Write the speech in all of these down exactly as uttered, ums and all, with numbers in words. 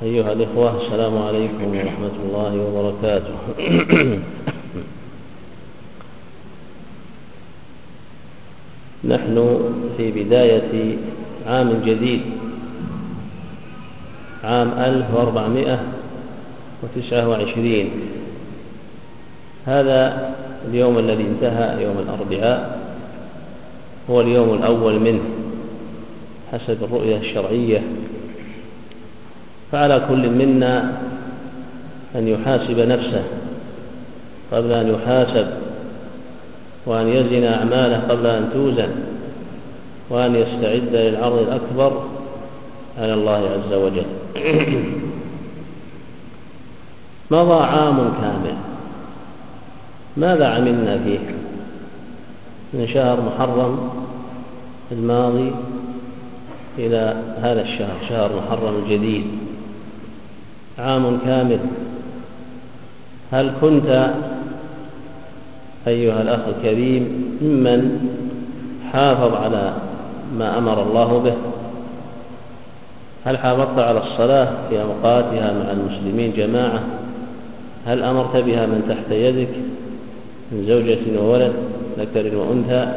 أيها الإخوة، السلام عليكم ورحمة الله وبركاته. نحن في بداية عام جديد، عام ألف وأربعمائة وتسعة وعشرين. هذا اليوم الذي انتهى يوم الأربعاء هو اليوم الأول منه حسب الرؤية الشرعية، فعلى كل منا أن يحاسب نفسه قبل أن يحاسب، وأن يزن أعماله قبل أن توزن، وأن يستعد للعرض الأكبر على الله عز وجل. مضى عام كامل، ماذا عملنا فيه من شهر محرم الماضي إلى هذا الشهر، شهر محرم الجديد؟ عام كامل. هل كنت أيها الأخ الكريم ممن حافظ على ما أمر الله به؟ هل حافظت على الصلاة في أوقاتها مع المسلمين جماعة؟ هل أمرت بها من تحت يدك من زوجة وولد ذكر وأنثى؟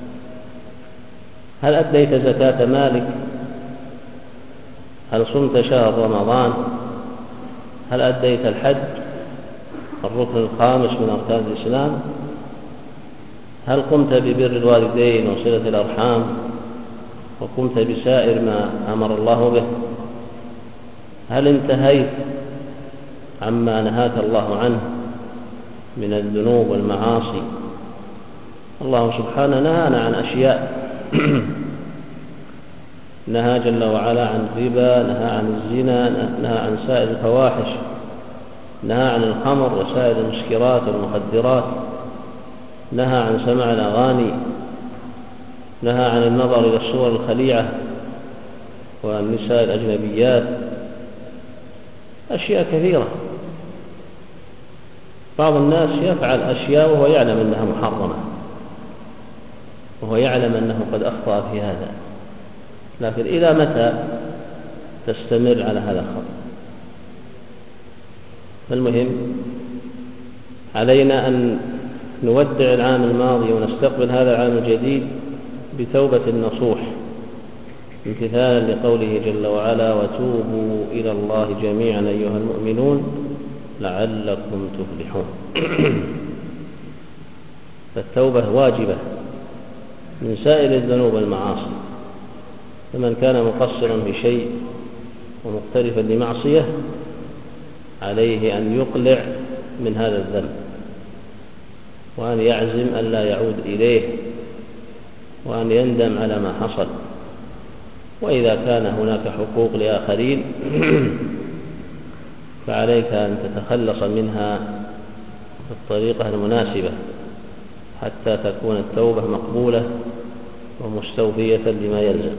هل أديت زكاة مالك؟ هل صمت شهر رمضان؟ هل أديت الحج الركن الخامس من أركان الإسلام؟ هل قمت ببر الوالدين وصلة الأرحام وقمت بسائر ما أمر الله به؟ هل انتهيت عما نهاك الله عنه من الذنوب والمعاصي؟ الله سبحانه نهانا عن أشياء نهى جل وعلا عن الربا، نهى عن الزنا، نهى عن سائر الفواحش، نهى عن الخمر وسائر المسكرات والمخدرات، نهى عن سماع الأغاني، نهى عن النظر إلى الصور الخليعة والنساء الأجنبيات، أشياء كثيرة. بعض الناس يفعل أشياء وهو يعلم أنها محرمة، وهو يعلم أنه قد أخطأ في هذا، لكن إلى متى تستمر على هذا الخطأ؟ فالمهم علينا أن نودع العام الماضي ونستقبل هذا العام الجديد بتوبة نصوح، امتثالا لقوله جل وعلا: وتوبوا إلى الله جميعا أيها المؤمنون لعلكم تفلحون. فالتوبة واجبة من سائر الذنوب والمعاصي، فمن كان مقصرا في شيء ومقترفا لمعصية عليه أن يقلع من هذا الذنب، وأن يعزم أن لا يعود إليه، وأن يندم على ما حصل. وإذا كان هناك حقوق لآخرين فعليك أن تتخلص منها بالطريقة المناسبة حتى تكون التوبة مقبولة ومستوفية لما يلزم.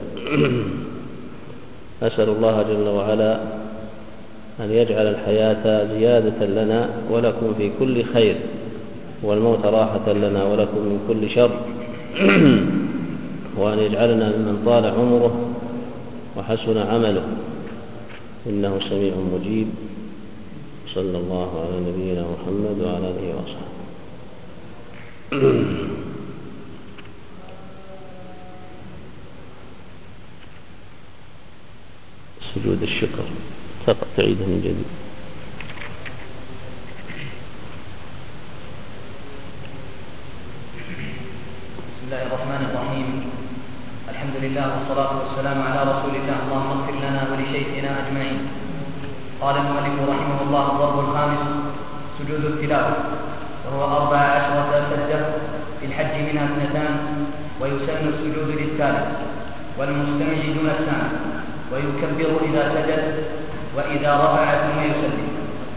أسأل الله جل وعلا أن يجعل الحياة زيادة لنا ولكم في كل خير، والموت راحة لنا ولكم من كل شر، وأن يجعلنا ممن طال عمره وحسن عمله، إنه سميع مجيب. صلى الله على نبينا محمد وعلى آله وصحبه. سجود الشكر فقط تعيده من جديد. بسم الله الرحمن الرحيم. الحمد لله والصلاة والسلام على رسول الله. اللهم اغفر لنا ولشيخنا أجمعين. قال المؤلف رحمه الله: الضرب الخامس سجود التلاوة، وهو أربع عشرة سجدة، في الحج منها اثنتان، ويسن السجود للثالث والمستمع دون السامع، ويكبر إذا سجد وإذا رفع ثم يسلم.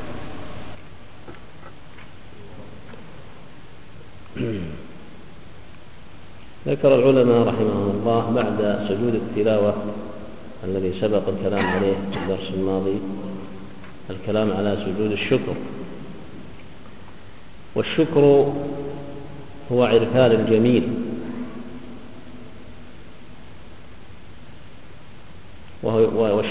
ذكر العلماء رحمهم الله بعد سجود التلاوة الذي سبق الكلام عليه في الدرس الماضي الكلام على سجود الشكر. والشكر هو عرفان الجميل،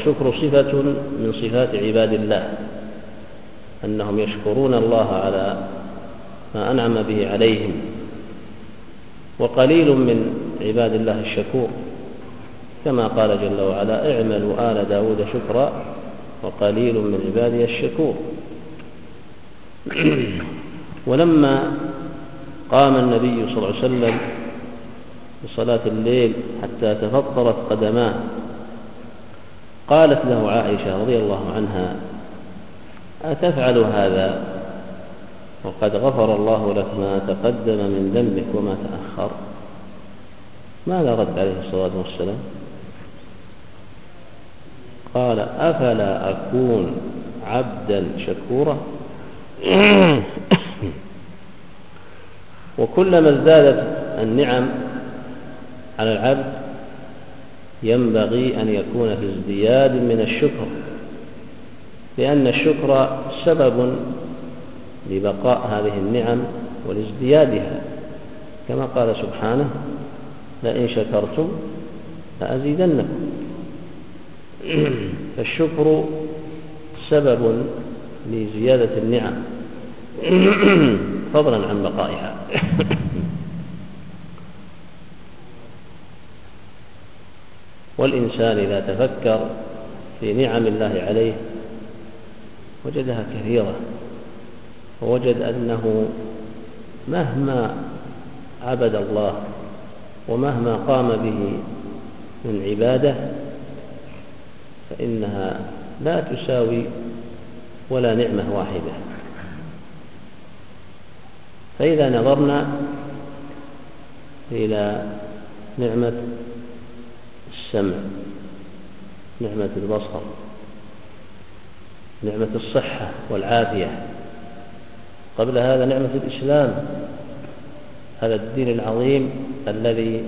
والشكر صفة من صفات عباد الله، أنهم يشكرون الله على ما أنعم به عليهم، وقليل من عباد الله الشكور، كما قال جل وعلا: اعملوا آل داود شكرا وقليل من عبادي الشكور. ولما قام النبي صلى الله عليه وسلم بصلاة الليل حتى تفطرت قدماه، قالت له عائشة رضي الله عنها: أتفعل هذا وقد غفر الله لك ما تقدم من ذنبك وما تأخر؟ ماذا رد عليه الصلاة والسلام؟ قال: أفلا أكون عبدا شكورا؟ وكلما ازدادت النعم على العبد ينبغي أن يكون في ازدياد من الشكر، لأن الشكر سبب لبقاء هذه النعم ولازديادها، كما قال سبحانه: لئن شكرتم لأزيدنكم. فالشكر سبب لزيادة النعم فضلا عن بقائها. والإنسان إذا تفكر في نعم الله عليه وجدها كثيرة، ووجد أنه مهما عبد الله ومهما قام به من عبادة فإنها لا تساوي ولا نعمة واحدة. فإذا نظرنا إلى نعمة السمع، نعمة البصر، نعمة الصحة والعافية، قبل هذا نعمة الإسلام، هذا الدين العظيم الذي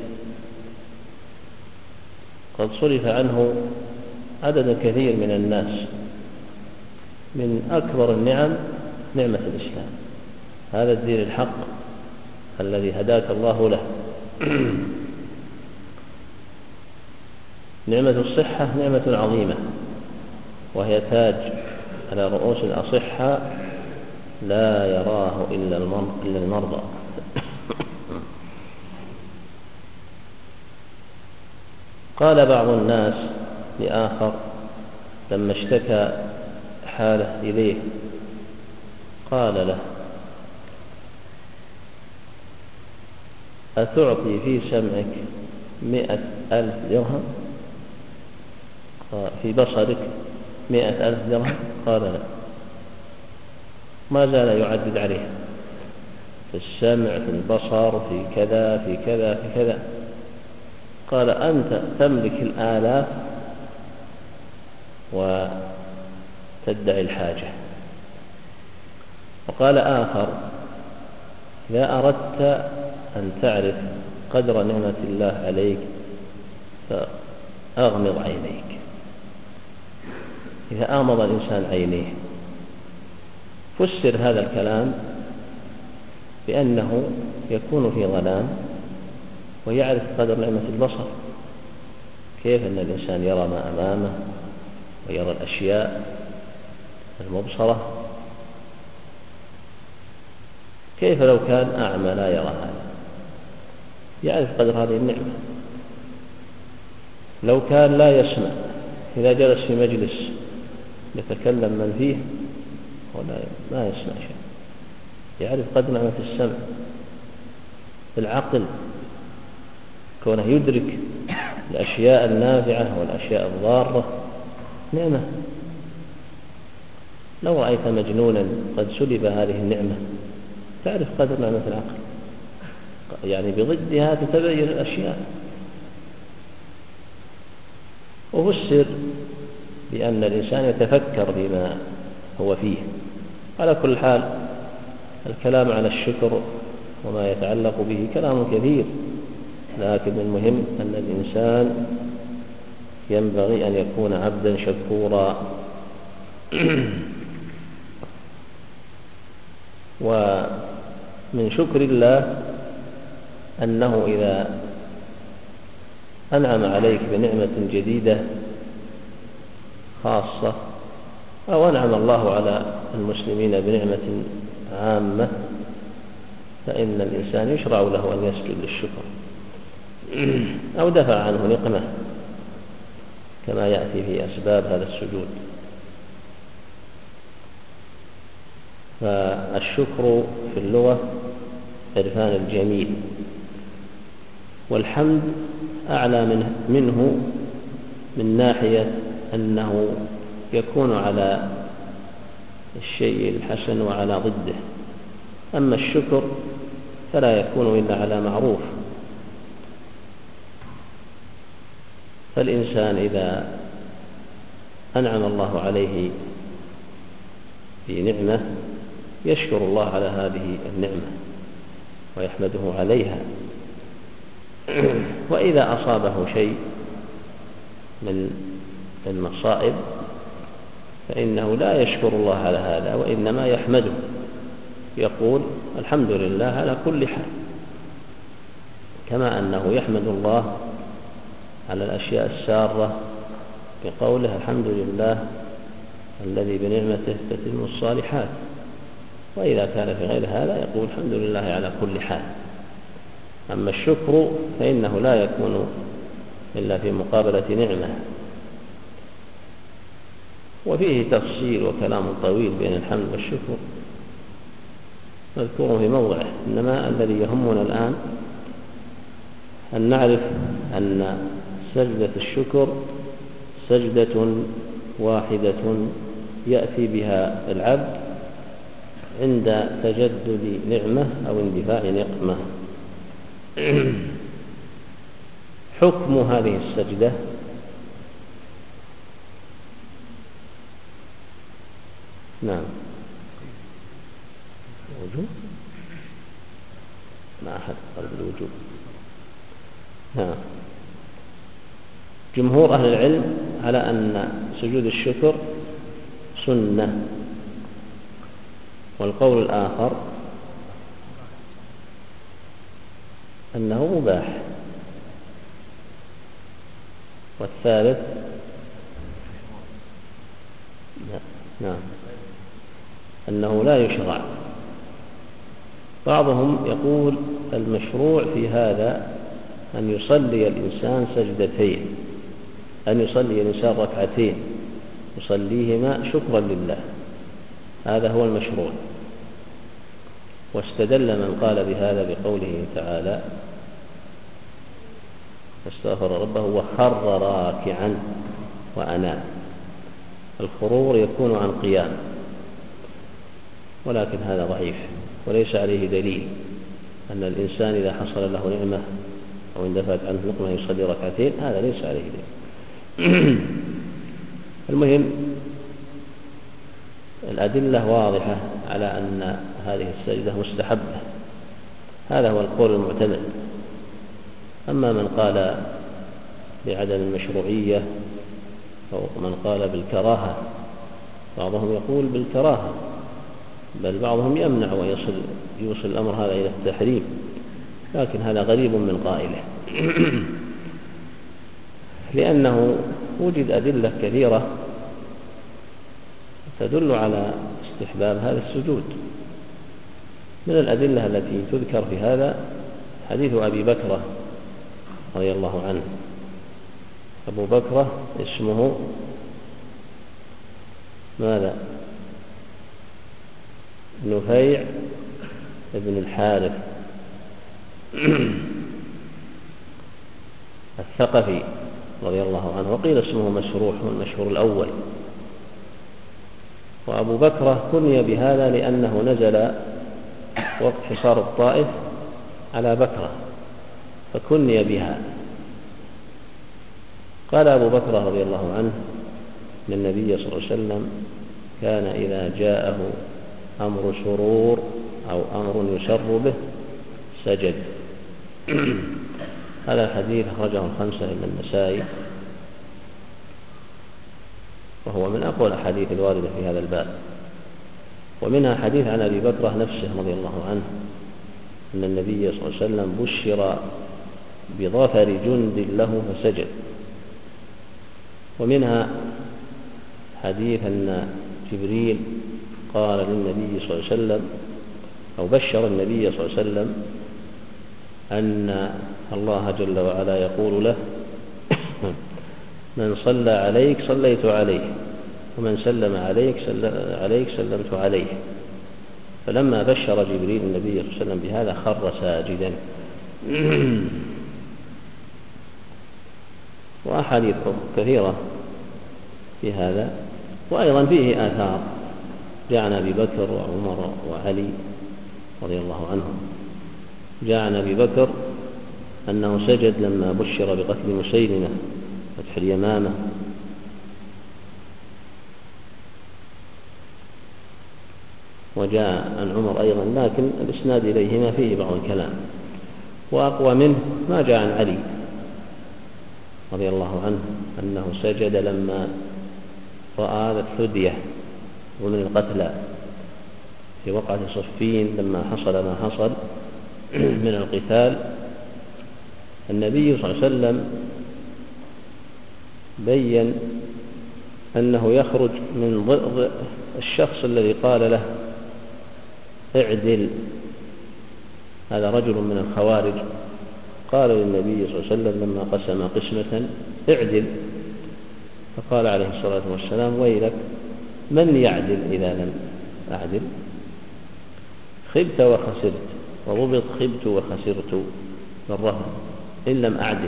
قد صرف عنه عدد كثير من الناس، من أكبر النعم نعمة الإسلام، هذا الدين الحق الذي هداك الله له. نعمة الصحة نعمة عظيمة، وهي تاج على رؤوس الأصحاء لا يراه إلا المرضى. قال بعض الناس لآخر لما اشتكى حاله إليه، قال له: أتعطي في سمعك مئة ألف درهم؟ في بصرك مئة ألف درهم؟ قال لا. ما زال يعدد عليه في السمع، في البصر، في كذا في كذا في كذا. قال: أنت تملك الآلاف وتدعي الحاجة. وقال آخر: إذا أردت أن تعرف قدر نعمة الله عليك فأغمض عينيك. إذا أغمض الإنسان عينيه فسر هذا الكلام بأنه يكون في ظلام ويعرف قدر نعمة البصر. كيف أن الإنسان يرى ما أمامه ويرى الأشياء المبصرة؟ كيف لو كان أعمى لا يرى هذا؟ يعرف قدر هذه النعمة. لو كان لا يسمع، إذا جلس في مجلس يتكلم من فيه ولا ما يسمع شيء، يعرف قدر نعمة السمع. العقل كونه يدرك الأشياء النافعة والأشياء الضارة نعمة. لو رأيت مجنونا قد سلب هذه النعمة تعرف قدر نعمة العقل، يعني بضدها تتبين الأشياء. وفسر بأن الإنسان يتفكر بما هو فيه. على كل حال الكلام على الشكر وما يتعلق به كلام كثير، لكن المهم أن الإنسان ينبغي أن يكون عبدا شكورا. ومن شكر الله أنه إذا أنعم عليك بنعمة جديدة خاصة أو أنعم الله على المسلمين بنعمة عامة، فإن الإنسان يشرع له أن يسجد للشكر، أو دفع عنه نقمة كما يأتي في أسباب هذا السجود. فالشكر في اللغة عرفان الجميل، والحمد أعلى منه من ناحية أنه يكون على الشيء الحسن وعلى ضده، أما الشكر فلا يكون إلا على معروف. فالإنسان إذا أنعم الله عليه بنعمة يشكر الله على هذه النعمة ويحمده عليها، وإذا أصابه شيء من المصائب فإنه لا يشكر الله على هذا، وإنما يحمده، يقول الحمد لله على كل حال، كما أنه يحمد الله على الأشياء السارة بقوله الحمد لله الذي بنعمته تتم الصالحات. وإذا كان في غير هذا يقول الحمد لله على كل حال. أما الشكر فإنه لا يكون إلا في مقابلة نعمة. وفيه تفصيل وكلام طويل بين الحمد والشكر مذكور في موضعه، إنما الذي يهمنا الآن أن نعرف أن سجدة الشكر سجدة واحدة يأتي بها العبد عند تجدد نعمة أو اندفاع نقمة. حكم هذه السجدة نعم وجوب، ما أحد قال بالوجوب. نعم، جمهور أهل العلم على أن سجود الشكر سنة، والقول الآخر أنه مباح، والثالث نعم أنه لا يشرع. بعضهم يقول المشروع في هذا أن يصلي الإنسان سجدتين، أن يصلي الإنسان ركعتين يصليهما شكرا لله، هذا هو المشروع. واستدل من قال بهذا بقوله تعالى فاستغفر ربه وخر راكعا وأناب. الخرور يكون عن قيام، ولكن هذا ضعيف وليس عليه دليل أن الإنسان إذا حصل له نعمة أو اندفعت عنه نقمة يصلي ركعتين، هذا ليس عليه دليل. المهم الأدلة واضحة على أن هذه السجدة مستحبة، هذا هو القول المعتمد. أما من قال بعدم المشروعية أو من قال بالكراهة، بعضهم يقول بالكراهة، بل بعضهم يمنع ويصل يوصل الأمر هذا إلى التحريم، لكن هذا غريب من قائله، لأنه وجد أدلة كثيرة تدل على استحباب هذا السجود. من الأدلة التي تذكر في هذا حديث أبي بكرة رضي الله عنه. أبو بكرة اسمه ماذا؟ نفيع ابن الحارث الثقفي رضي الله عنه، وقيل اسمه مسروح والمشهور الأول. وأبو بكرة كني بهذا لأنه نزل وقت حصار الطائف على بكرة فكني بها. قال أبو بكرة رضي الله عنه أن النبي صلى الله عليه وسلم كان إذا جاءه أمر سرور أو أمر يسر به سجد. هذا الحديث أخرجه الخمسة إلا النسائي، وهو من أقوى الأحاديث الواردة في هذا الباب. ومنها حديث عن أبي بكرة نفسه رضي الله عنه أن النبي صلى الله عليه وسلم بشر بظفر جند له فسجد. ومنها حديث أن جبريل قال للنبي صلى الله عليه وسلم أو بشر النبي صلى الله عليه وسلم أن الله جل وعلا يقول له من صلى عليك صليت عليه ومن سلم عليك عليك سلمت عليه. فلما بشر جبريل النبي صلى الله عليه وسلم بهذا خر ساجدا. وأحاديث كثيرة في هذا، وأيضا فيه آثار جاء عن أبي بكر وعمر وعلي رضي الله عنهم. جاء عن أبي بكر أنه سجد لما بشر بقتل مسيلمة فتح اليمامة. وجاء عن عمر أيضا، لكن الإسناد إليهما فيه بعض الكلام. وأقوى منه ما جاء عن علي رضي الله عنه أنه سجد لما رأى الثدية ومن القتلى في وقعة صفين لما حصل ما حصل من القتال. النبي صلى الله عليه وسلم بين أنه يخرج من ضئض الشخص الذي قال له اعدل. هذا رجل من الخوارج قال للنبي صلى الله عليه وسلم لما قسم قسمة اعدل، فقال عليه الصلاة والسلام ويلك من يعدل إذا لم أعدل؟ خبت وخسرت، وضبط خبت وخسرت بالرهن إن لم أعدل.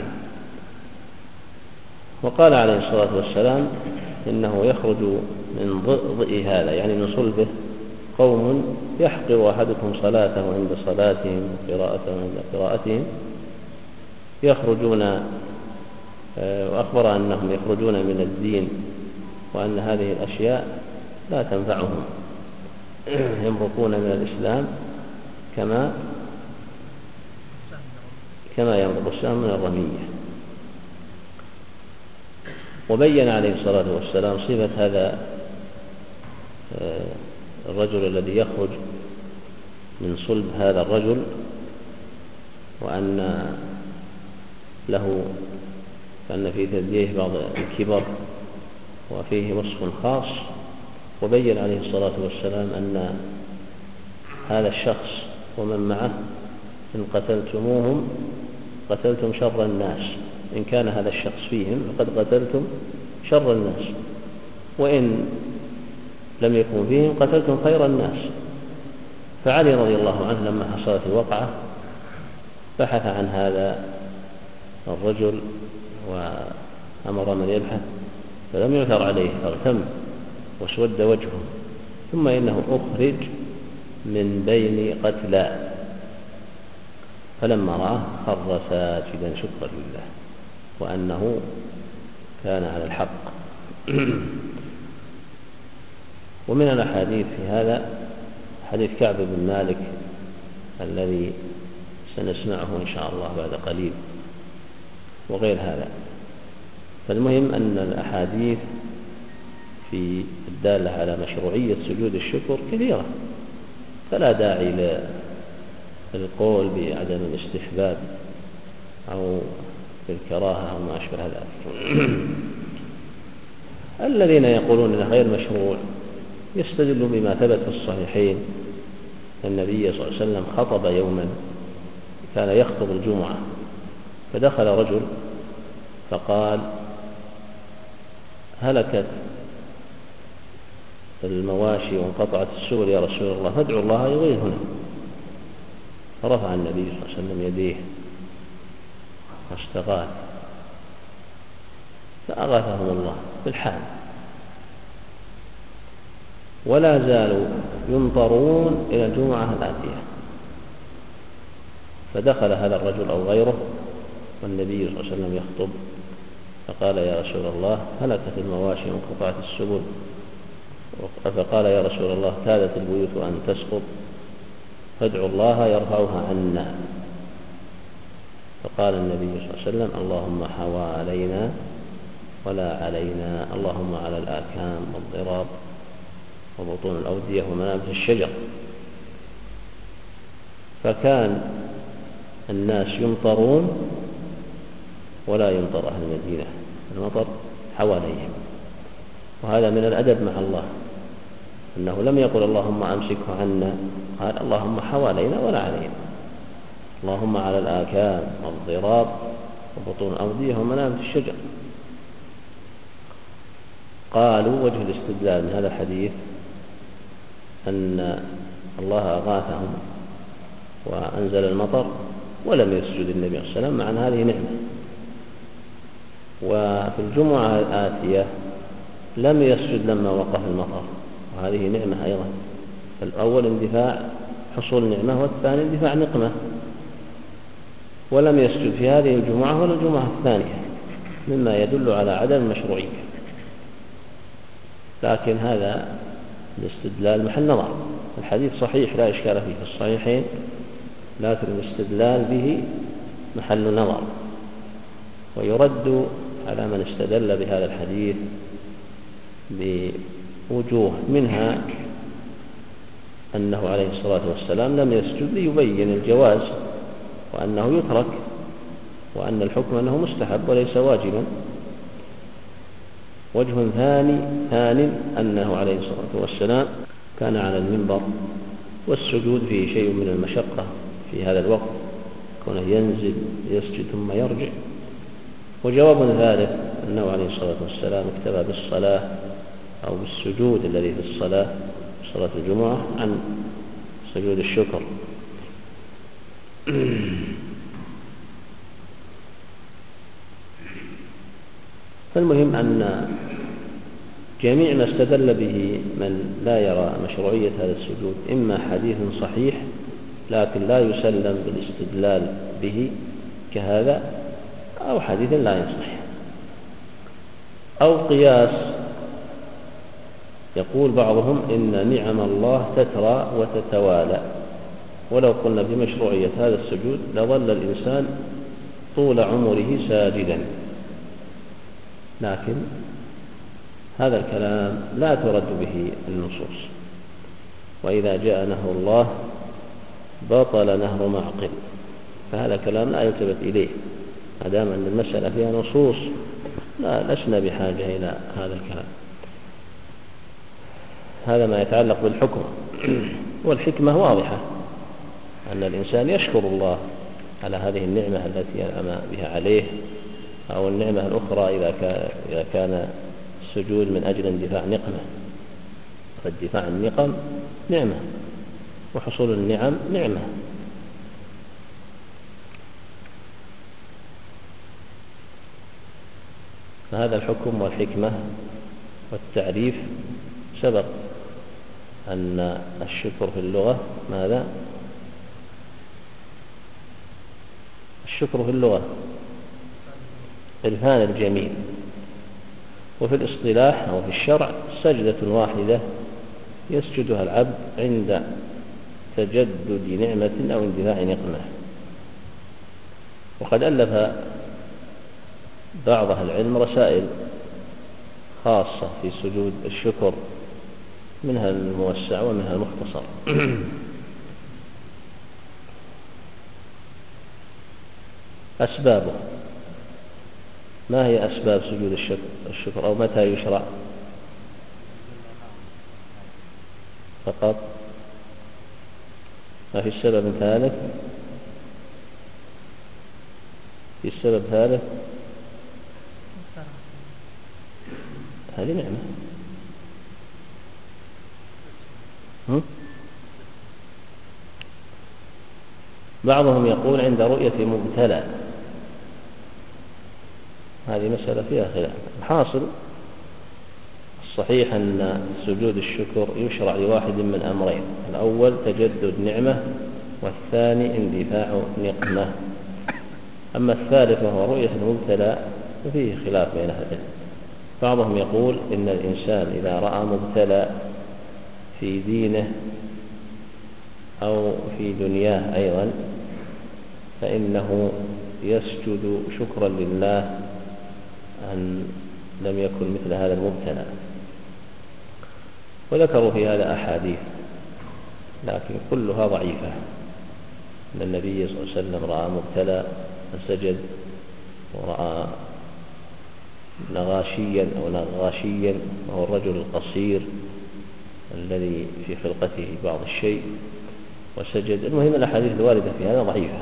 وقال عليه الصلاة والسلام إنه يخرج من ضئض هذا، يعني من صلبه، قوم يحقر أحدكم صلاته عند صلاتهم وقراءته عند قراءتهم، يخرجون، وأخبر أنهم يخرجون من الدين وأن هذه الأشياء لا تنفعهم، يمرقون من الإسلام كما كما يمرق السهم من الرمية. وبين عليه الصلاة والسلام صفة هذا الرجل الذي يخرج من صلب هذا الرجل، وأن له كأن في ثدييه بعض الكبر وفيه وصف خاص. وبين عليه الصلاة والسلام أن هذا الشخص ومن معه إن قتلتموهم قتلتم شر الناس، إن كان هذا الشخص فيهم فقد قتلتم شر الناس، وإن لم يكن فيهم قتلتم خير الناس. فعلي رضي الله عنه لما حصلت الوقعة بحث عن هذا الرجل وأمر من يبحث فلم يؤثر عليه، فاغتم واسود وجهه، ثم إنه أخرج من بين قتلى، فلما رآه خر ساجدا شكرا لله وأنه كان على الحق. ومن الأحاديث في هذا حديث كعب بن مالك الذي سنسمعه إن شاء الله بعد قليل وغير هذا. فالمهم أن الأحاديث في الدالة على مشروعية سجود الشكر كثيرة، فلا داعي للقول بعدم الاستحباب أو بالكراهة أو ما أشبه ذلك. الذين يقولون إنه غير مشروع يستدلوا بما ثبت في الصحيحين. النبي صلى الله عليه وسلم خطب يوما، كان يخطب الجمعة، فدخل رجل فقال هلكت المواشي وانقطعت السبل يا رسول الله، فادعوا الله يغيثنا. فرفع النبي صلى الله عليه وسلم يديه واستغاث فأغاثهم الله بالحال. ولا زالوا يمطرون إلى الجمعة الآتية، فدخل هذا الرجل أو غيره والنبي صلى الله عليه وسلم يخطب، فقال يا رسول الله هلكت المواشي وانقطعت السبل، فقال يا رسول الله كادت البيوت أن تسقط، فادعوا الله يرفعها عنا. فقال النبي صلى الله عليه وسلم اللهم حوالينا ولا علينا، اللهم على الآكام والضراب وبطون الأودية ومنابت الشجر. فكان الناس يمطرون ولا يمطر أهل المدينة، المطر حواليهم. وهذا من الأدب مع الله، أنه لم يقل اللهم أمسكه عنا، قال اللهم حوالينا ولا علينا، اللهم على الآكام والضراب وبطون الأودية ومنابت الشجر. قالوا وجه الاستدلال من هذا الحديث أن الله أغاثهم وأنزل المطر ولم يسجد النبي صلى الله عليه وسلم، مع أن هذه نعمة. وفي الجمعة الآتية لم يسجد لما وقف المطر، وهذه نعمة أيضا. فالأول اندفاع حصول نعمة، والثاني اندفاع نقمة، ولم يسجد في هذه الجمعة ولا الجمعة الثانية، مما يدل على عدم المشروعية. لكن هذا الاستدلال محل نظر. الحديث صحيح لا إشكال فيه في الصحيحين، لكن الاستدلال به محل نظر، ويرد على من استدل بهذا الحديث بوجوه، منها أنه عليه الصلاة والسلام لم يسجد ليبين الجواز وأنه يترك، وأن الحكم أنه مستحب وليس واجبا. وجه ثاني ثاني أنه عليه الصلاة والسلام كان على المنبر، والسجود فيه شيء من المشقة في هذا الوقت، كونه ينزل يسجد ثم يرجع. وجواب ثالث أنه عليه الصلاة والسلام اكتفى بالصلاة أو بالسجود الذي في الصلاة صلاة الجمعة عن سجود الشكر. فالمهم أن جميع ما استدل به من لا يرى مشروعية هذا السجود إما حديث صحيح لكن لا يسلم بالاستدلال به كهذا، أو حديث لا يصح، أو قياس. يقول بعضهم إن نعم الله تترى وتتوالى، ولو قلنا بمشروعية هذا السجود لظل الإنسان طول عمره ساجدا. لكن هذا الكلام لا ترد به النصوص، وإذا جاء نهر الله بطل نهر معقل، فهذا كلام لا يلتفت إليه ما دام أن المسألة فيها نصوص. لا لسنا بحاجة إلى هذا الكلام. هذا ما يتعلق بالحكم. والحكمة واضحة، أن الإنسان يشكر الله على هذه النعمة التي أنعم بها عليه، أو النعمة الأخرى إذا كان السجود من أجل اندفاع نقمة، فاندفاع النقم نعمة، وحصول النعم نعمة. فهذا الحكم والحكمة والتعريف سبق أن الشكر في اللغة ماذا؟ الشكر في اللغة إرفان الجميل، وفي الاصطلاح أو في الشرع سجدة واحدة يسجدها العبد عند تجدد نعمة أو اندفاع نقمة. وقد ألف بعض أهل العلم رسائل خاصة في سجود الشكر، منها الموسع ومنها المختصر. أسبابه، ما هي أسباب سجود الشكر, الشكر أو متى يشرع؟ فقط؟ ما في السبب ثالث؟ في السبب ثالث؟ هذه نعمة. هم؟ بعضهم يقول عند رؤية مبتلى، هذه مسألة فيها خلاف. الحاصل الصحيح أن سجود الشكر يشرع لواحد من أمرين: الأول تجدد نعمة، والثاني اندفاع نقمة. أما الثالث وهو رؤية المبتلى ففيه خلاف بين أهل العلم. بعضهم يقول إن الإنسان إذا رأى مبتلى في دينه أو في دنياه أيضا فإنه يسجد شكرا لله أن لم يكن مثل هذا المبتلى. وذكروا في هذا أحاديث لكن كلها ضعيفة، أن النبي صلى الله عليه وسلم رأى مبتلى فسجد، ورأى نغاشيا أو نغاشيا، وهو الرجل القصير الذي في خلقته بعض الشيء وسجد. المهم الأحاديث الواردة في هذا ضعيفة.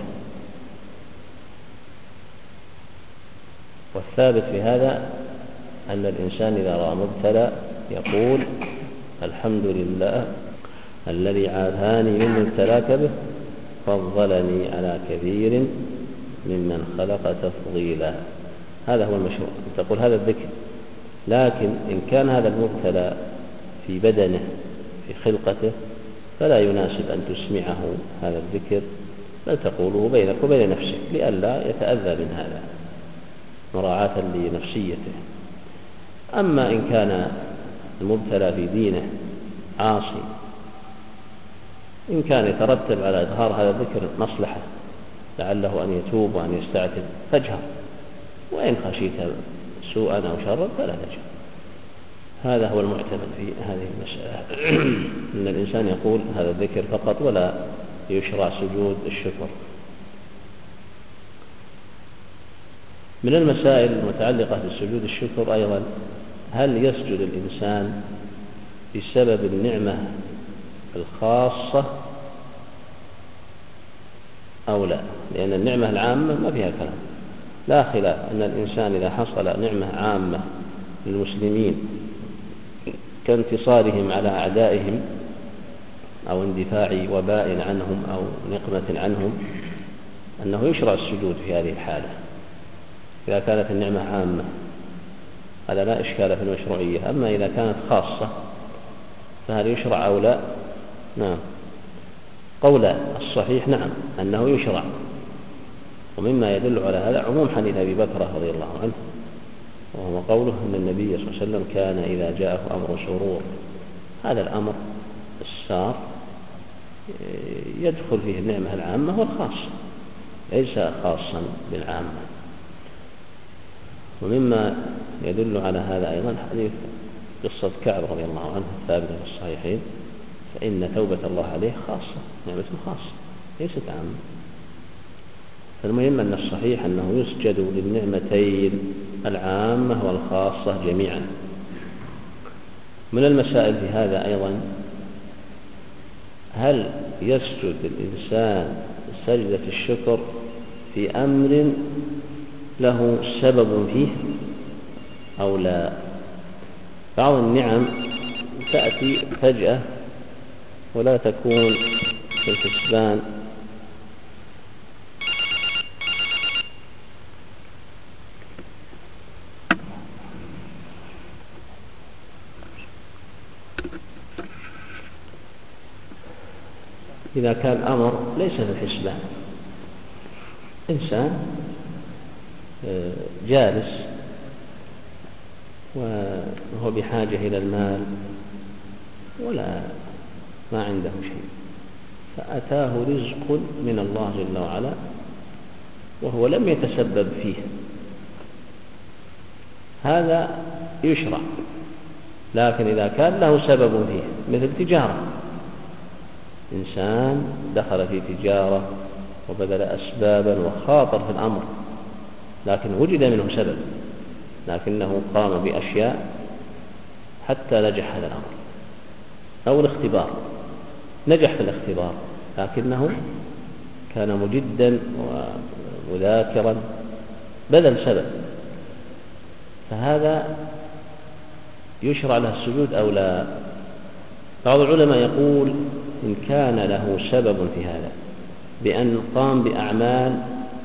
والثابت في هذا أن الإنسان إذا رأى مبتلى يقول الحمد لله الذي عافاني مما ابتلاك به فضلني على كثير ممن خلق تفضيلا. هذا هو المشروع، تقول هذا الذكر. لكن إن كان هذا المبتلى في بدنه في خلقته فلا يناسب أن تسمعه هذا الذكر، بل تقوله بينك وبين نفسك لئلا يتأذى من هذا مراعاة لنفسيته. أما إن كان المبتلى في دينه عاصي، إن كان يترتب على إظهار هذا الذكر مصلحة لعله أن يتوب وأن يستعتب فاجهر، وإن خشيت سوءا أو شرا فلا تجهر. هذا هو المعتمد في هذه المسألة، أن الإنسان يقول هذا الذكر فقط ولا يشرع سجود الشكر. من المسائل المتعلقة بسجود الشكر أيضا، هل يسجد الإنسان بسبب النعمة الخاصة أو لا؟ لأن النعمة العامة ما فيها كلام، لا خلاف أن الإنسان إذا حصل نعمة عامة للمسلمين كانتصارهم على أعدائهم أو اندفاع وباء عنهم أو نقمة عنهم، أنه يشرع السجود في هذه الحالة إذا كانت النعمة عامة، هذا لا إشكال في المشروعية. أما إذا كانت خاصة فهل يشرع أو لا؟ نعم، قول الصحيح نعم أنه يشرع. ومما يدل على هذا عموم حديث أبي بكر رضي الله عنه، وهو قوله أن النبي صلى الله عليه وسلم كان إذا جاءه أمر سرور، هذا الأمر السار يدخل فيه النعمة العامة والخاصة، ليس خاصا بالعامة. ومما يدل على هذا أيضا حديث قصة كعب رضي الله عنه ثابتة في الصحيحين، فإن توبة الله عليه خاصة، نعمة خاصة ليست عامة. فالمهم أن الصحيح أنه يسجد للنعمتين العامة والخاصة جميعا. من المسائل في هذا أيضا، هل يسجد الإنسان سجدة الشكر في أمر له سبب فيه أو لا؟ بعض النعم تأتي فجأة ولا تكون في الحسبان، إذا كان أمر ليس في الحسبان، إنسان جالس وهو بحاجة إلى المال ولا ما عنده شيء، فأتاه رزق من الله جل وعلا وهو لم يتسبب فيه، هذا يشرع. لكن إذا كان له سبب فيه مثل تجارة، إنسان دخل في تجارة وبذل أسبابا وخاطر في الأمر لكن وجد منه سبب، لكنه قام بأشياء حتى نجح هذا الأمر، أو الاختبار نجح في الاختبار لكنه كان مجدا ومذاكرا بذل سبب، فهذا يشرع له السجود أو لا؟ بعض العلماء يقول إن كان له سبب في هذا بأن قام بأعمال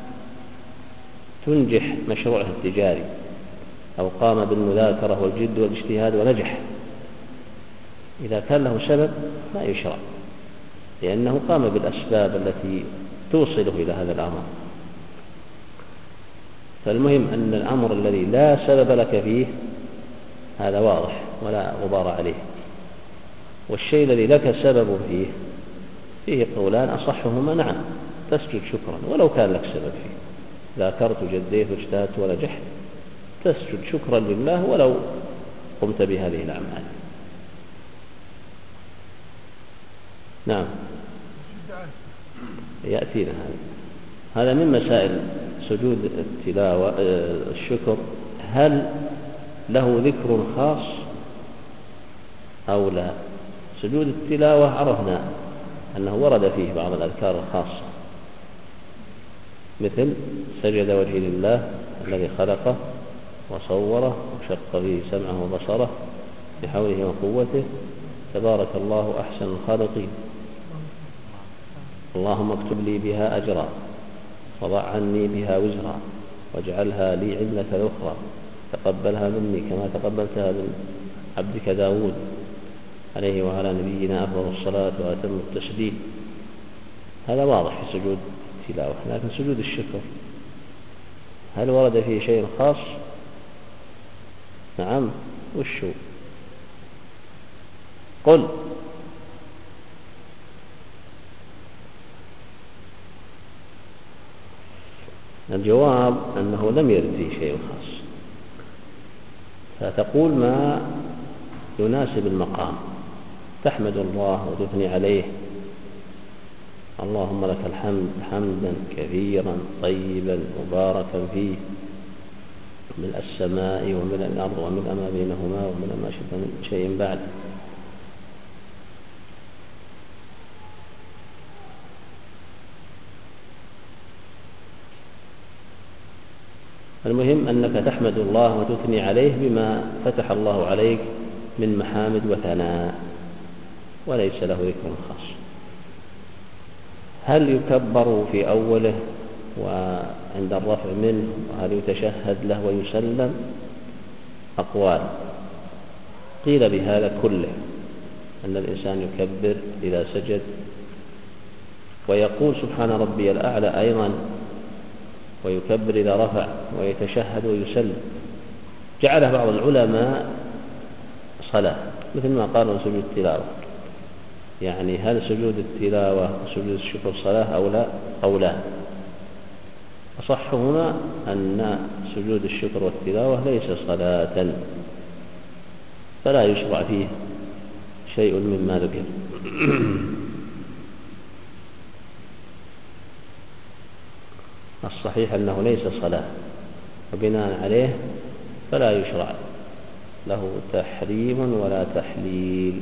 تنجح مشروعه التجاري، أو قام بالمذاكرة والجد والاجتهاد ونجح، إذا كان له سبب لا يشرع، لأنه قام بالأسباب التي توصله إلى هذا الأمر. فالمهم أن الأمر الذي لا سبب لك فيه هذا واضح ولا غبار عليه، والشيء الذي لك سبب فيه فيه قولان أصحهما نعم تسجد شكرا ولو كان لك سبب فيه، ذاكرت وجديت واجتهدت ونجحت تسجد شكرا لله ولو قمت بهذه الأعمال. نعم يأتينا هذا هذا من مسائل سجود التلاوة الشكر. هل له ذكر خاص أو لا؟ سجود التلاوة عرفنا أنه ورد فيه بعض الأذكار الخاصة، مثل سجد وجهي لله الذي خلقه وصوره وشق فيه سمعه وبصره بحوله وقوته، تبارك الله أحسن الخالقين، اللهم اكتب لي بها أجرا وضع عني بها وزرا واجعلها لي عملة الأخرى، تقبلها مني كما تقبلتها من عبدك داود عليه وعلى نبينا أفضل الصلاة وأتم التسليم. هذا واضح في سجود التلاوة. لكن سجود الشكر هل ورد فيه شيء خاص؟ نعم. وشو؟ قل. الجواب أنه لم يرد فيه شيء خاص، فتقول ما يناسب المقام، تحمد الله وتثني عليه، اللهم لك الحمد حمدا كثيرا طيبا مباركا فيه ملء السماء وملء الأرض وملء ما بينهما وملء ما شئت من شيء بعد. المهم أنك تحمد الله وتثني عليه بما فتح الله عليك من محامد وثناء، وليس له ذكر خاص. هل يكبر في أوله وعند الرفع منه، وهل يتشهد له ويسلم؟ أقوال. قيل بهذا كله، أن الإنسان يكبر إذا سجد ويقول سبحان ربي الأعلى أيضا، ويكبر إذا رفع ويتشهد ويسلم. جعله بعض العلماء صلاة، مثل ما قالوا سجود التلاوة، يعني هل سجود التلاوة وسجود الشكر صلاة أو لا؟ قولان. أصح هنا أن سجود الشكر والتلاوة ليس صلاة، فلا يشرع فيه شيء مما ذكر. الصحيح أنه ليس صلاة، وبناء عليه فلا يشرع له تحريم ولا تحليل.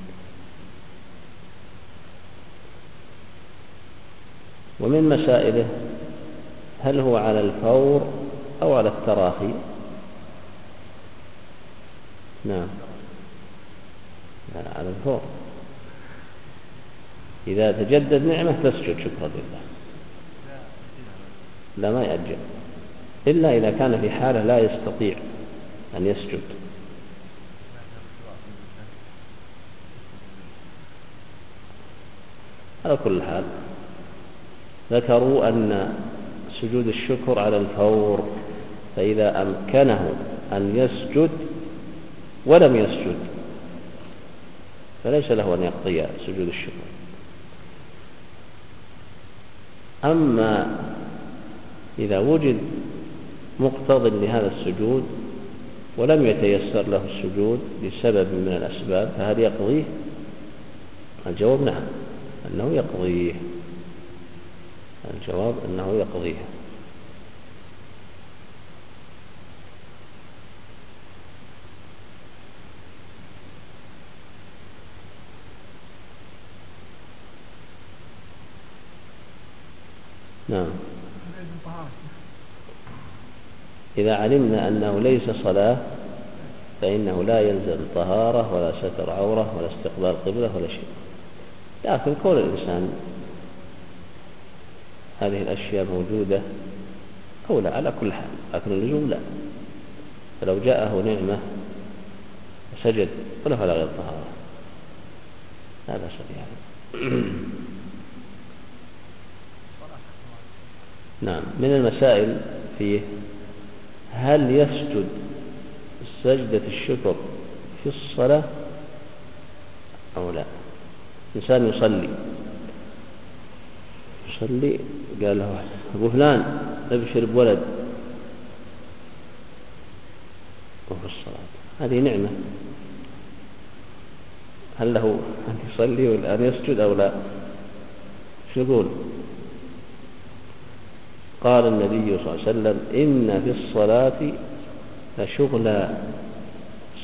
ومن مسائله هل هو على الفور أو على التراخي؟ نعم، على الفور. إذا تجدد نعمة تسجد شكرا لله، لا ما يأجل، إلا إذا كان في حالة لا يستطيع أن يسجد. على كل حال ذكروا أن سجود الشكر على الفور، فإذا أمكنه أن يسجد ولم يسجد فليس له أن يقضي سجود الشكر. أما إذا وجد مقتض لهذا السجود ولم يتيسر له السجود بسبب من الأسباب، فهل يقضيه؟ الجواب نعم، أنه يقضيه. الجواب أنه يقضيه. نعم. إذا علمنا أنه ليس صلاة فإنه لا يلزم طهارة ولا ستر عورة ولا استقبال قبلة ولا شيء. لكن كون الإنسان هذه الأشياء موجودة أولى على كل حال، لكن اللزوم لا. فلو جاءه نعمة وسجد ولو على غير طهارة لا بأس بها. نعم. من المسائل فيه هل يسجد سجدة الشكر في الصلاة أو لا؟ إنسان يصلي يصلي قال له أبو فلان ابشر بولد وفي الصلاة، هذه نعمة، هل له أن يصلي والآن يسجد أو لا؟ شو يقول؟ قال النبي صلى الله عليه وسلم إن في الصلاة لشغلا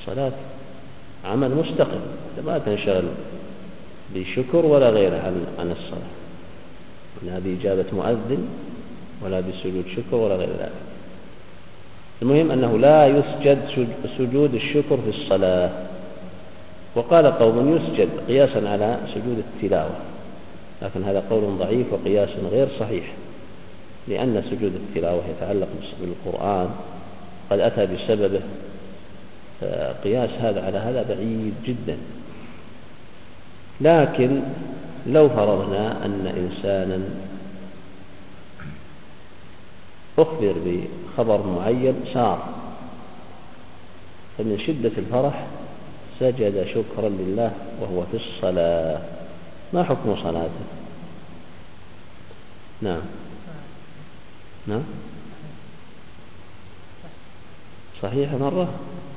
الصلاة عمل مستقل، ما تنشغل بشكر ولا غيره عن عن الصلاة، لا بإجابة مؤذن ولا بسجود شكر ولا غير ذلك. المهم أنه لا يسجد سجود الشكر في الصلاة. وقال قوم يسجد قياسا على سجود التلاوة، لكن هذا قول ضعيف وقياس غير صحيح، لأن سجود التلاوة يتعلق بالقرآن قد أتى بسببه، قياس هذا على هذا بعيد جدا. لكن لو فرضنا أن إنسانا أخبر بخبر معين سار، فمن شدة الفرح سجد شكرا لله وهو في الصلاة، ما حكم صلاته؟ نعم نعم صحيح مرة.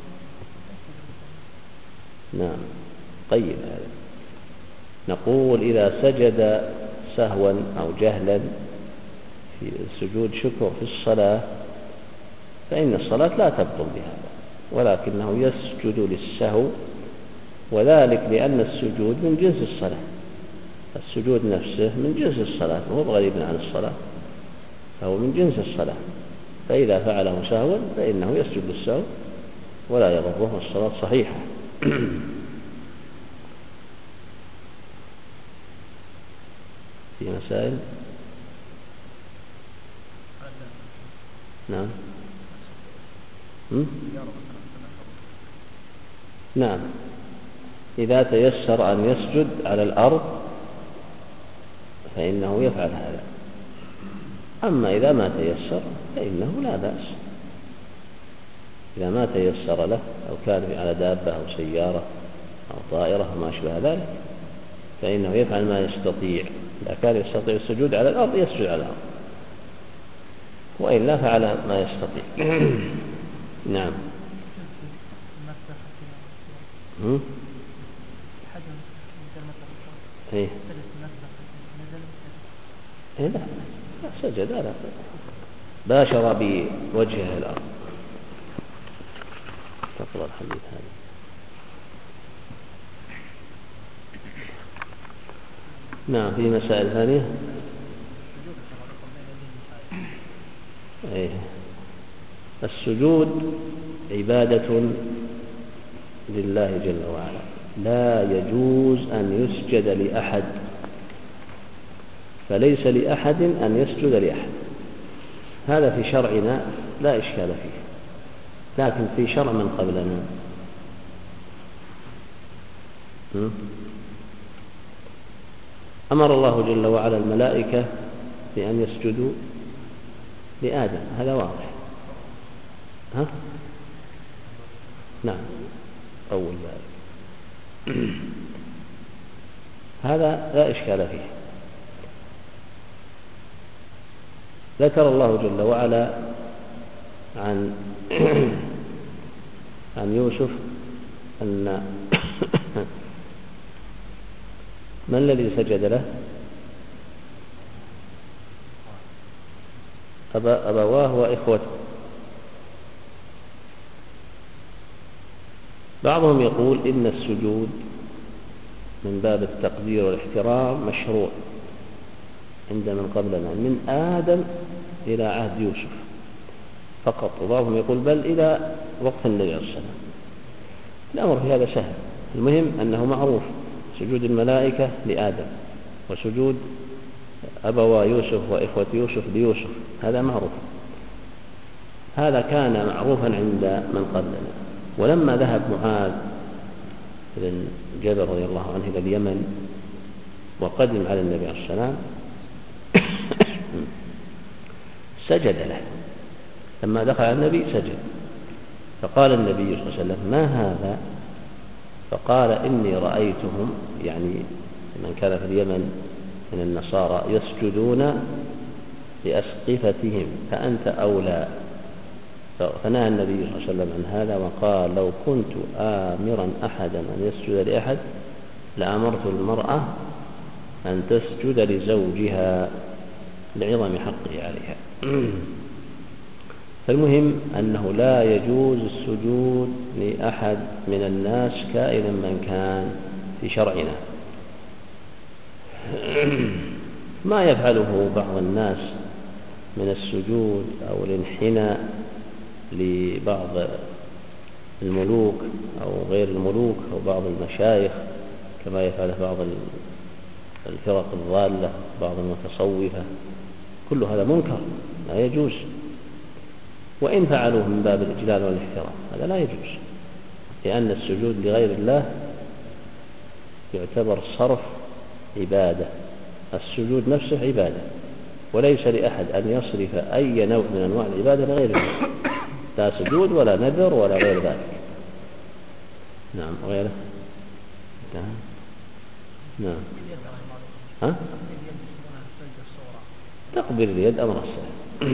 نعم طيب، هذا نقول إذا سجد سهوا أو جهلا في سجود شكر في الصلاة فإن الصلاة لا تبطل بهذا، ولكنه يسجد للسهو، وذلك لأن السجود من جنس الصلاة، السجود نفسه من جنس الصلاة وهو غريب عن الصلاة، فهو من جنس الصلاة، فإذا فعله سهوا فإنه يسجد للسهو ولا يضره، الصلاة صحيحة. في مسائل؟ نعم نعم إذا تيسر أن يسجد على الأرض فإنه يفعل هذا، أما إذا ما تيسر فإنه لا بأس. إذا ما تيسر له أو كان على دابة أو سيارة أو طائرة وما أشبه ذلك فإنه يفعل ما يستطيع. إذا كان يستطيع السجود على الأرض يسجد على الأرض، وإلا فعل ما يستطيع. نعم. إيه إيه لا سجد، لا باشر بوجهه الأرض. تقرأ الحديث هذا. نعم. في مسائل ثانية. إيه. السجود عبادة لله جل وعلا، لا يجوز أن يسجد لأحد، فليس لأحد أن يسجد لأحد. هذا في شرعنا لا إشكال فيه، لكن في شرع من قبلنا أمر الله جل وعلا الملائكة بأن يسجدوا لآدم، هذا واضح. ها؟ نعم أول ذلك هذا لا إشكال فيه. ذكر الله جل وعلا عن عن يوسف أن من الذي سجد له؟ أبا أبواه وإخوته. بعضهم يقول إن السجود من باب التقدير والاحترام مشروع عند من قبلنا من آدم إلى عهد يوسف فقط، وبعضهم يقول بل إلى وقت النبي عليه السلام. الأمر في هذا سهل، المهم أنه معروف سجود الملائكة لآدم وسجود أبوا يوسف وإخوة يوسف ليوسف، هذا معروف، هذا كان معروفا عند من قبلنا. ولما ذهب معاذ بن جبل رضي الله عنه إلى اليمن وقدم على النبي عليه السلام سجد له، لما دخل على النبي سجد، فقال النبي صلى الله عليه وسلم ما هذا؟ فقال إني رأيتهم، يعني من كان في اليمن من النصارى، يسجدون لأسقفتهم فأنت أولى. فنهى النبي صلى الله عليه وسلم عن هذا وقال لو كنت آمرا أحدا أن يسجد لأحد لأمرت المرأة أن تسجد لزوجها لعظم حقه عليها. فالمهم أنه لا يجوز السجود لأحد من الناس كائنا من كان في شرعنا. ما يفعله بعض الناس من السجود أو الانحناء لبعض الملوك أو غير الملوك أو بعض المشايخ كما يفعله بعض الفرق الضالة، بعض المتصوفة، كل هذا منكر لا يجوز. وإن فعلوه من باب الإجلال والاحترام هذا لا يجوز، لأن السجود لغير الله يعتبر صرف عبادة. السجود نفسه عبادة، وليس لأحد أن يصرف أي نوع من أنواع العبادة لغير الله، لا سجود ولا نذر ولا غير ذلك. نعم غيره. نعم نعم ها؟ تقبل اليد أمر الصلاة.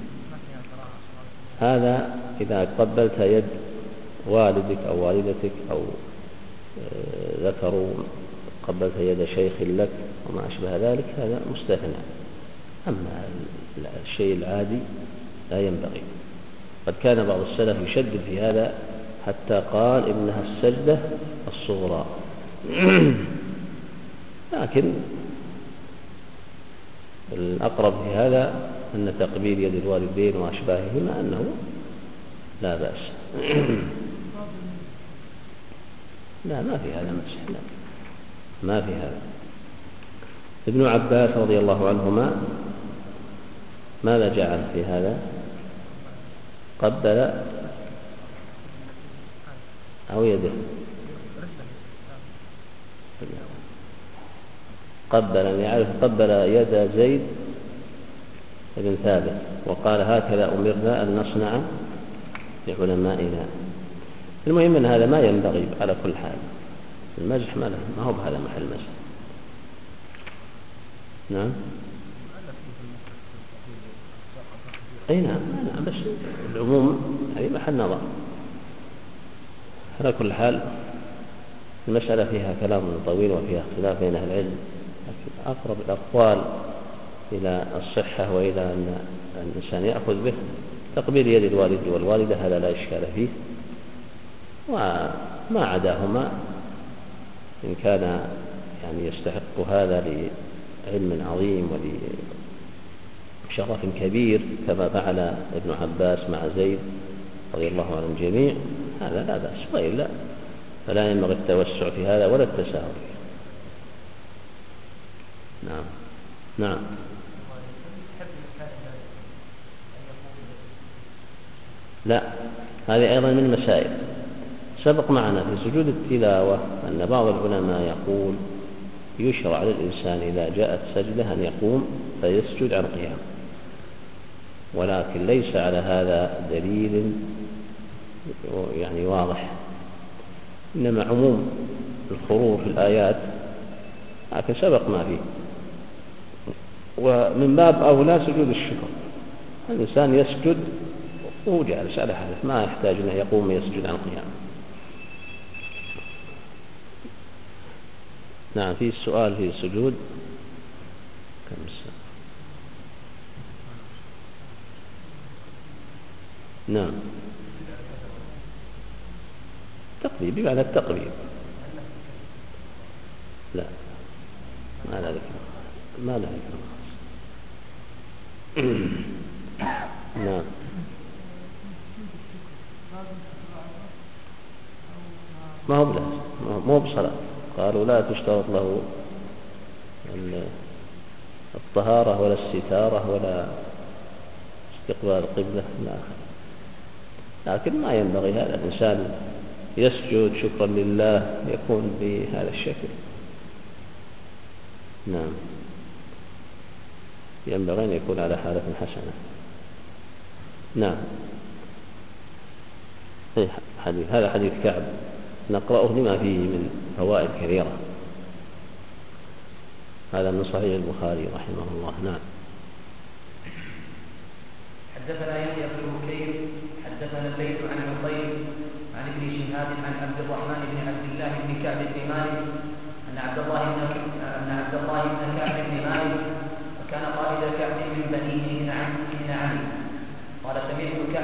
هذا إذا قبلت يد والدك أو والدتك أو ذكروا قبلت يد شيخ لك وما أشبه ذلك هذا مستثنى، أما الشيء العادي لا ينبغي. قد كان بعض السلف يشدد في هذا حتى قال إنها السجدة الصغرى. لكن الأقرب في هذا أن تقبيل يد الوالدين وأشباههما أنه لا بأس. لا ما في هذا مسح، لا ما في هذا. ابن عباس رضي الله عنهما ماذا جعل في هذا؟ قبل أو يده؟ قبل يعرف قبل يد زيد بن ثابت وقال هكذا أمرنا أن نصنع لعلمائنا. المهم أن هذا ما ينبغي على كل حال. المزح ما له ما هو بهذا محل مزح. نعم أي نعم نعم بس العموم هذه محل نظر. على كل حال المسألة فيها كلام طويل وفيها اختلاف بين أهل العلم، لكن أقرب الأقوال إلى الصحة وإلى أن الإنسان يأخذ به تقبيل يد الوالد والوالدة، هذا لا إشكال فيه. وما عداهما إن كان يعني يستحق هذا لعلم عظيم ولشرف كبير كما فعل ابن عباس مع زيد رضي الله عن الجميع، هذا لا بأس، وإلا فلا ينبغي التوسع في هذا ولا التساهل. نعم نعم لا، هذه أيضا من المسائل. سبق معنا في سجود التلاوة أن بعض العلماء يقول يشرع للإنسان إذا جاءت سجدة أن يقوم فيسجد عن قيام، ولكن ليس على هذا دليل يعني واضح، إنما عموم الخروج في الآيات، لكن سبق ما فيه. ومن باب أولى سجود الشكر، الإنسان يسجد وهو جالس على حدث، ما يحتاج أن يقوم يسجد عن قيام. نعم في السؤال في السجود كم السؤال؟ نعم تقريب بمعنى التقريب. لا ما لا ذكر ما لا ذكر نعم ما هو بلازم، ما هو بصلاة. قالوا لا تشترط له الطهارة ولا الستارة ولا استقبال القبلة، لا. لكن ما ينبغي هذا الإنسان يسجد شكرا لله يكون بهذا الشكل. نعم ينبغي أن يكون على حالة حسنة. نعم حديث هذا حديث كعب نقرأه لما فيه من فوائد كثيرة. هذا من صحيح البخاري رحمه الله. نعم حدثنا يحيى بن بكير حدثنا الليث عن عقيل عن ابن شهاب عن عبد الرحمن بن عبد الله بن كعب بن مالك أن عبد الله بن أن عبد الله بن كعب بن مالك وكان قائد كعب من بنيه حين علي قال سمعت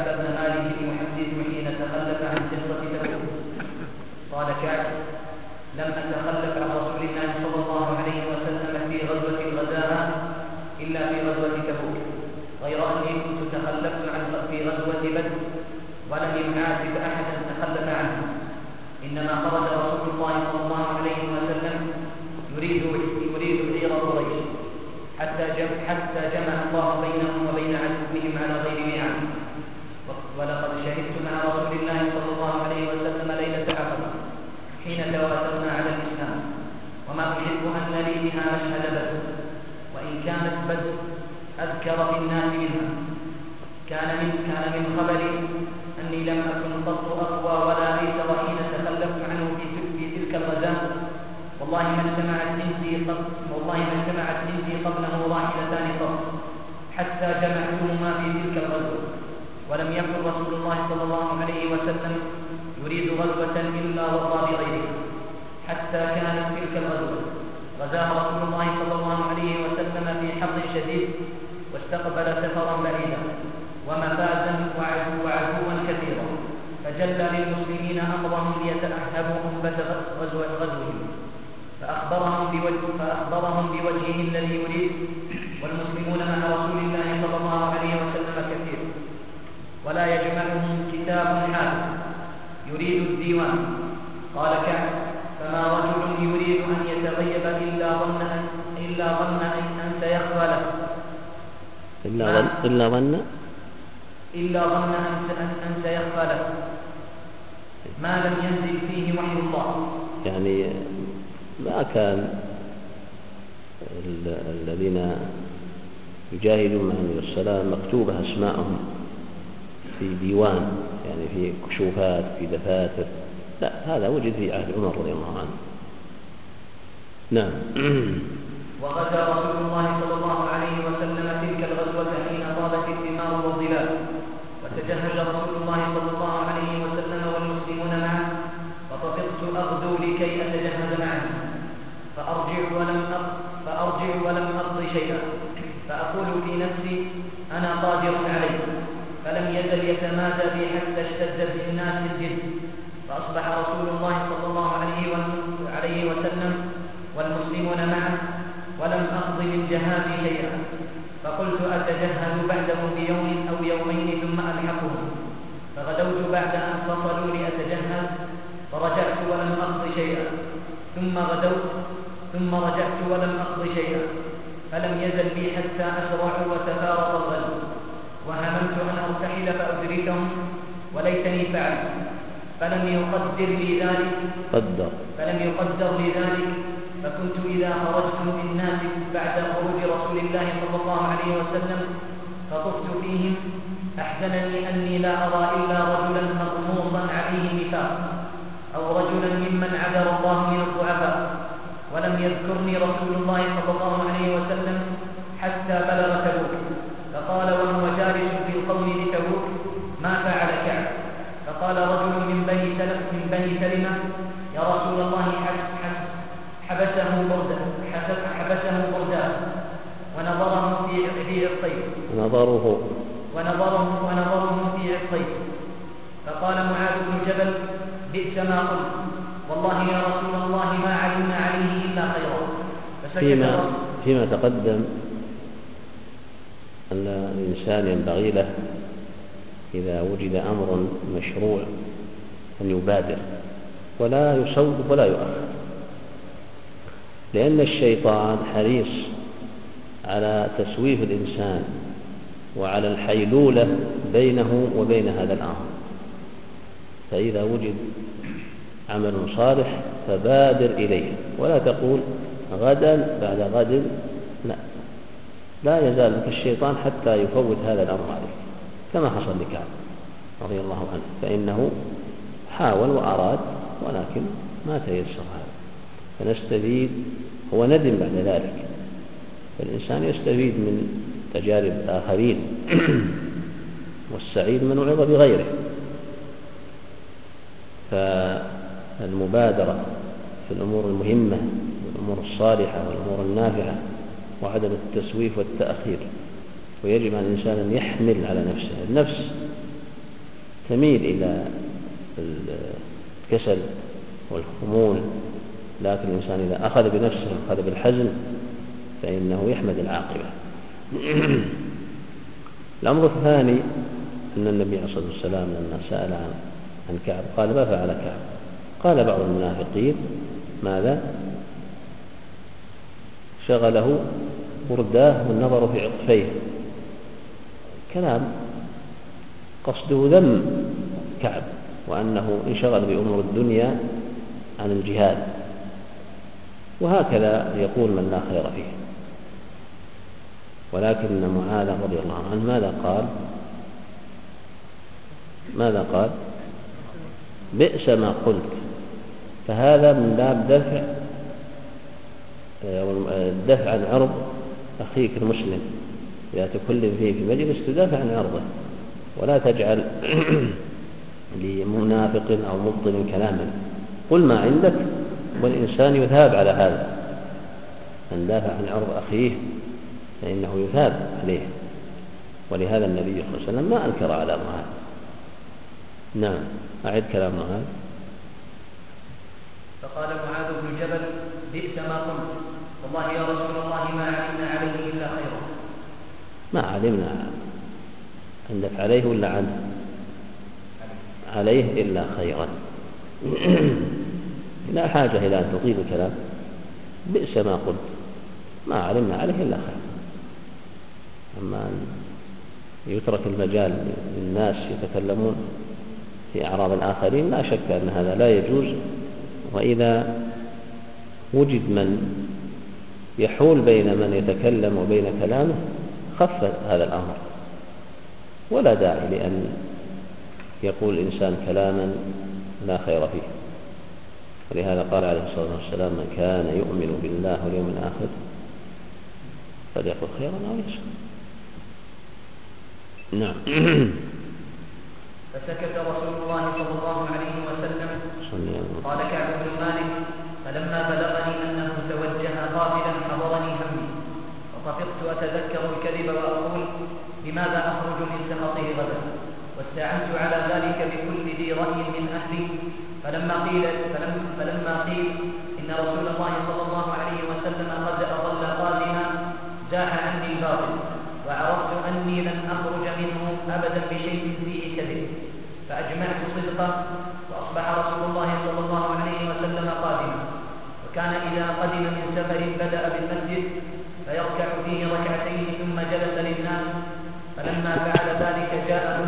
وما أحب أن لي بها مشهد بدر، وإن كانت بدر أذكر في الناس منها. كان من كان من خبري أني لم أكن قط أقوى ولا أيسر حين تخلفت عنه في في تلك الغزاة. والله ما اجتمعت عندي قبل والله ما اجتمعت عندي قبله راحلتان قط حتى جمعتهما في تلك الغزوة. ولم يكن رسول الله صلى الله عليه وسلم يريد غزوة إلا وضى بغيرها، حتى كانت تلك الغزوة غزاها رسول الله صلى الله عليه وسلم في حر شديد، واستقبل سفرا بعيدا ومفازا وعدوا كثيرا، فجلى للمسلمين أمرهم ليتأهبوا أنبة غزوهم، فأخبرهم بوجه فأخبرهم بوجهه الذي يريد، والمسلمون مع رسول الله صلى الله عليه وسلم كثير، ولا يجمعهم كتاب حافظ يريد الديوان. قال كعب: فما رجل يريد أن يتغيب إلا ظن أن إلا ظن أن سيخفى له إلا ظن إلا ظن إلا ظن أن سيخفى له ما لم ينزل فيه وحي الله. يعني ما كان الذين يجاهدون مع النبي صلى الله عليه وسلم مكتوبة أسماءهم في ديوان، يعني في كشوفات في دفاتر، لا، هذا وجد في عهد عمر رضي الله عنه. نعم. وغزا رسول الله صلى الله عليه وسلم تلك الغزوة حين طابت الثمار والظلال، وتجهز رسول الله صلى الله عليه وسلم والمسلمون معه، فطفقت أغدو لكي أتجهز معه، فأرجع ولم أقض فأرجع ولم أقض شيئا، فأقول في نفسي: أنا قادر عليه. فلم يزل يتمادى بي حتى اشتد في الناس الجد، فأصبح رسول الله صلى الله عليه وسلم والمسلمون معه ولم أقض من جهازي شيئا، فقلت: أتجهز بعدهم بيوم أو يومين ثم ألحقهم. فغدوت بعد أن فصلوا لأتجهز، فرجعت ولم أقض شيئا، ثم غدوت ثم رجعت ولم أقض شيئا، فلم يزل بي حتى أسرعوا وتفارق الغزو، وهممت أن أرتحل فأدركهم، وليتني فعلت، فلم يقدر لي ذلك قدر فلم يقدر لي ذلك فكنت إذا خرجت من الناس بعد خروج رسول الله صلى الله عليه وسلم فطفت فيهم، أحزنني أني لا أرى إلا رجلا مغموصا عليه نفاق، أو رجلا ممن عذر الله من الضعفاء، ولم يذكرني رسول الله صلى الله عليه وسلم حتى بلغ تبوك، فقال وهو جالس في القوم بتبوك: ما فعل كعب؟ فقال رجل من بني سلمة من بني سلمة: يا رسول الله حبسه بردا حبسه بردا ونظره في في عطيه نظره ونظره ونظره في عطيه. فقال معاذ بن جبل: بئس ما قلت، والله يا رسول الله ما علمنا عليه إلا خيرا. فيما فيما تقدم أن الإنسان ينبغي له إذا وجد أمر مشروع أن يبادر ولا يصوب ولا يؤخر، لأن الشيطان حريص على تسويف الإنسان وعلى الحيلولة بينه وبين هذا الأمر. فإذا وجد عمل صالح فبادر إليه، ولا تقول غدا بعد غد، لا لا يزال لك الشيطان حتى يفوت هذا الأمر عليك، كما حصل لكعب رضي الله عنه، فإنه حاول وأراد ولكن ما تيسر هذا. فنستفيد، هو ندم بعد ذلك، فالإنسان يستفيد من تجارب الآخرين والسعيد من وعظ بغيره. فالمبادرة في الأمور المهمة والأمور الصالحة والأمور النافعة، وعدم التسويف والتأخير. ويجب على الإنسان أن يحمل على نفسه، النفس تميل إلى الكسل والخمول، لكن الإنسان إذا أخذ بنفسه أخذ بالحزم فإنه يحمد العاقبة. الأمر الثاني أن النبي عليه الصلاة والسلام لما سأل عن كعب قال: ما فعل كعب؟ قال بعض المنافقين: ماذا؟ شغله برداه والنظر في عطفيه. كلام قصده ذم كعب، وأنه انشغل بأمور الدنيا عن الجهاد. وهكذا يقول من لا خير فيه. ولكن معاذ رضي الله عنه ماذا قال؟ ماذا قال؟ بئس ما قلت. فهذا من باب دفع الدفع عن عرض أخيك المسلم. إذا تكلم فيه في مجلس تدافع عن عرضه، ولا تجعل لمنافق أو مبطل كلاما. قل ما عندك، والإنسان يثاب على هذا. من دافع عن عرض أخيه فإنه يثاب عليه. ولهذا النبي صلى الله عليه وسلم ما أنكر على معاذ. نعم، أعد كلام معاذ. فقال معاذ بن جبل: بئس ما قلت، والله يا رسول الله ما علمنا عليه إلا خيرا. ما علمنا عندك عليه ولا عنه؟ عليه إلا خيرا. لا حاجة إلى أن تطيل الكلام. بئس ما قلت، ما علمنا عليه إلا خيرا. أما أن يترك المجال للناس يتكلمون في أعراض الآخرين لا شك أن هذا لا يجوز. وإذا وجد من يحول بين من يتكلم وبين كلامه خف هذا الأمر، ولا داعي لأن يقول الإنسان كلاما لا خير فيه. ولهذا قال عليه الصلاة والسلام: من كان يؤمن بالله واليوم الآخر فليقل خيرا أو ليسكت. نعم. فسكت رسول الله صلى الله عليه وسلم. قال كعب بن مالك: فلما بلغني أنه توجه قابلا حضرني همي، وطفقت أتذكر الكذب وأقول: بماذا أخرج من سخطه غدا؟ واستعنت على ذلك بكل ذي رأي من أهلي. فلما قيل فلم فلما قيل إن رسول الله صلى الله عليه وسلم قد أضل قادما زاح عني الباطل، وعرفت أني لن أخرج منه أبدا بشيء فيه كذب، فأجمعت صدقه. وأصبح رسول الله صلى الله عليه وسلم قادما، وكان إذا قدم من سفر بدأ بالمسجد فيركع فيه ركعتين ثم جلس للناس. فلما فعل ذلك جاءه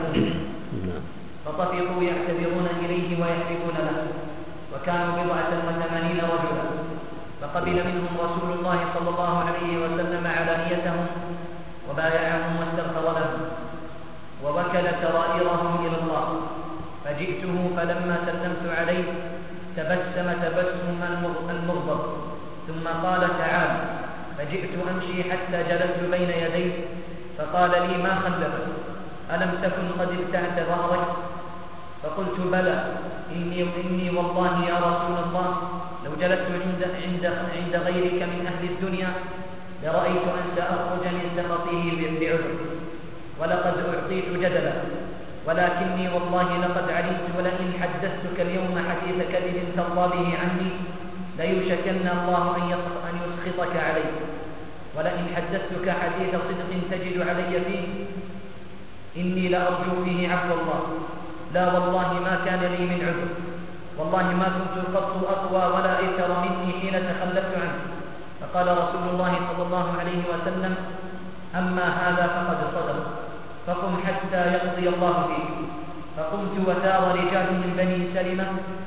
فطفقوا يعتذرون إليه ويحلفون له، وكانوا بضعة وثمانين رجلا. فقبل منهم رسول الله صلى الله عليه وسلم علانيتهم وبايعهم واستغفر لهم ووكل سرائرهم إلى الله. فجئته فلما سلمت عليه تبسم تبسم المغضب، ثم قال: تعال. فجئت أمشي حتى جلست بين يديه، فقال لي: ما خلفك؟ ألم تكن قد ابتعت ظهرك؟ فقلت: بلى، إني, إني والله يا رسول الله لو جلست عند, عند, عند غيرك من أهل الدنيا لرأيت أن سأخرج من سخطه بعذر، ولقد أعطيت جدلا، ولكني والله لقد علمت ولئن حدثتك اليوم حديث كذب ترضى به عني ليوشكن الله أن يسخطك علي، ولئن حدثتك حديث صدق تجد علي فيه إني لأرجو فيه عفو الله. لا والله ما كان لي من عذر، والله ما كنت قط أقوى ولا أيسر مني حين تخلفت عنه. فقال رسول الله صلى الله عليه وسلم: أما هذا فقد صدق، فقم حتى يقضي الله فيك. فقمت وثار رجال من بني سلمة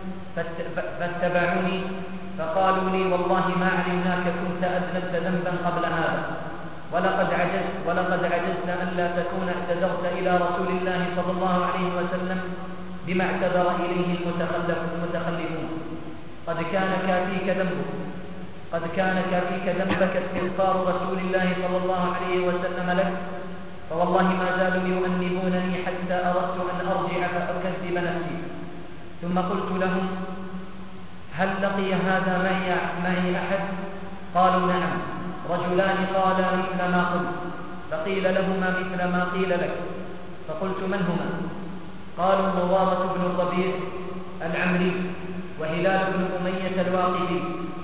فاتبعوني، فقالوا لي: والله ما علمناك كنت أذنبت ذنبا قبل هذا، ولقد عجزت ولقد عجزنا ألا تكون اعتذرت إلى رسول الله صلى الله عليه وسلم بما اعتذر إليه المتخلفون. قد كان كافيك ذنبك قد كان كافيك ذنبك استغفار رسول الله صلى الله عليه وسلم لك، فوالله ما زالوا يؤنبونني حتى أردت أن أرجع فأكذب نفسي. ثم قلت لهم: هل لقي هذا معي, معي أحد؟ قالوا: نعم، رجلان قالا مثل ما قلت. فقيل لهما مثل ما قيل لك. فقلت: من هما؟ قالوا: مرارة بن الربيع العمري وهلال بن أمية الواقدي.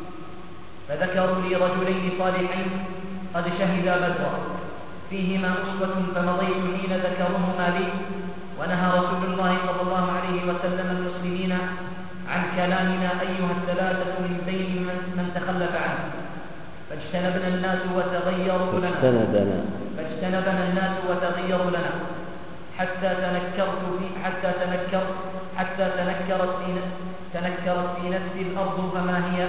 فذكروا لي رجلين صالحين قد شهدا بدرا فيهما أسوة، فمضيت حين ذكرهما لي. ونهى رسول الله صلى الله عليه وسلم المسلمين عن كلامنا أيها الثلاثة من بين من, من تخلف عنه، فاجتنبنا الناس وتغيروا لنا فاجتنبنا الناس وتغيروا لنا حتى تنكرت في حتى تنكرت حتى تنكرت في تنكرت في نفسي الأرض فما هي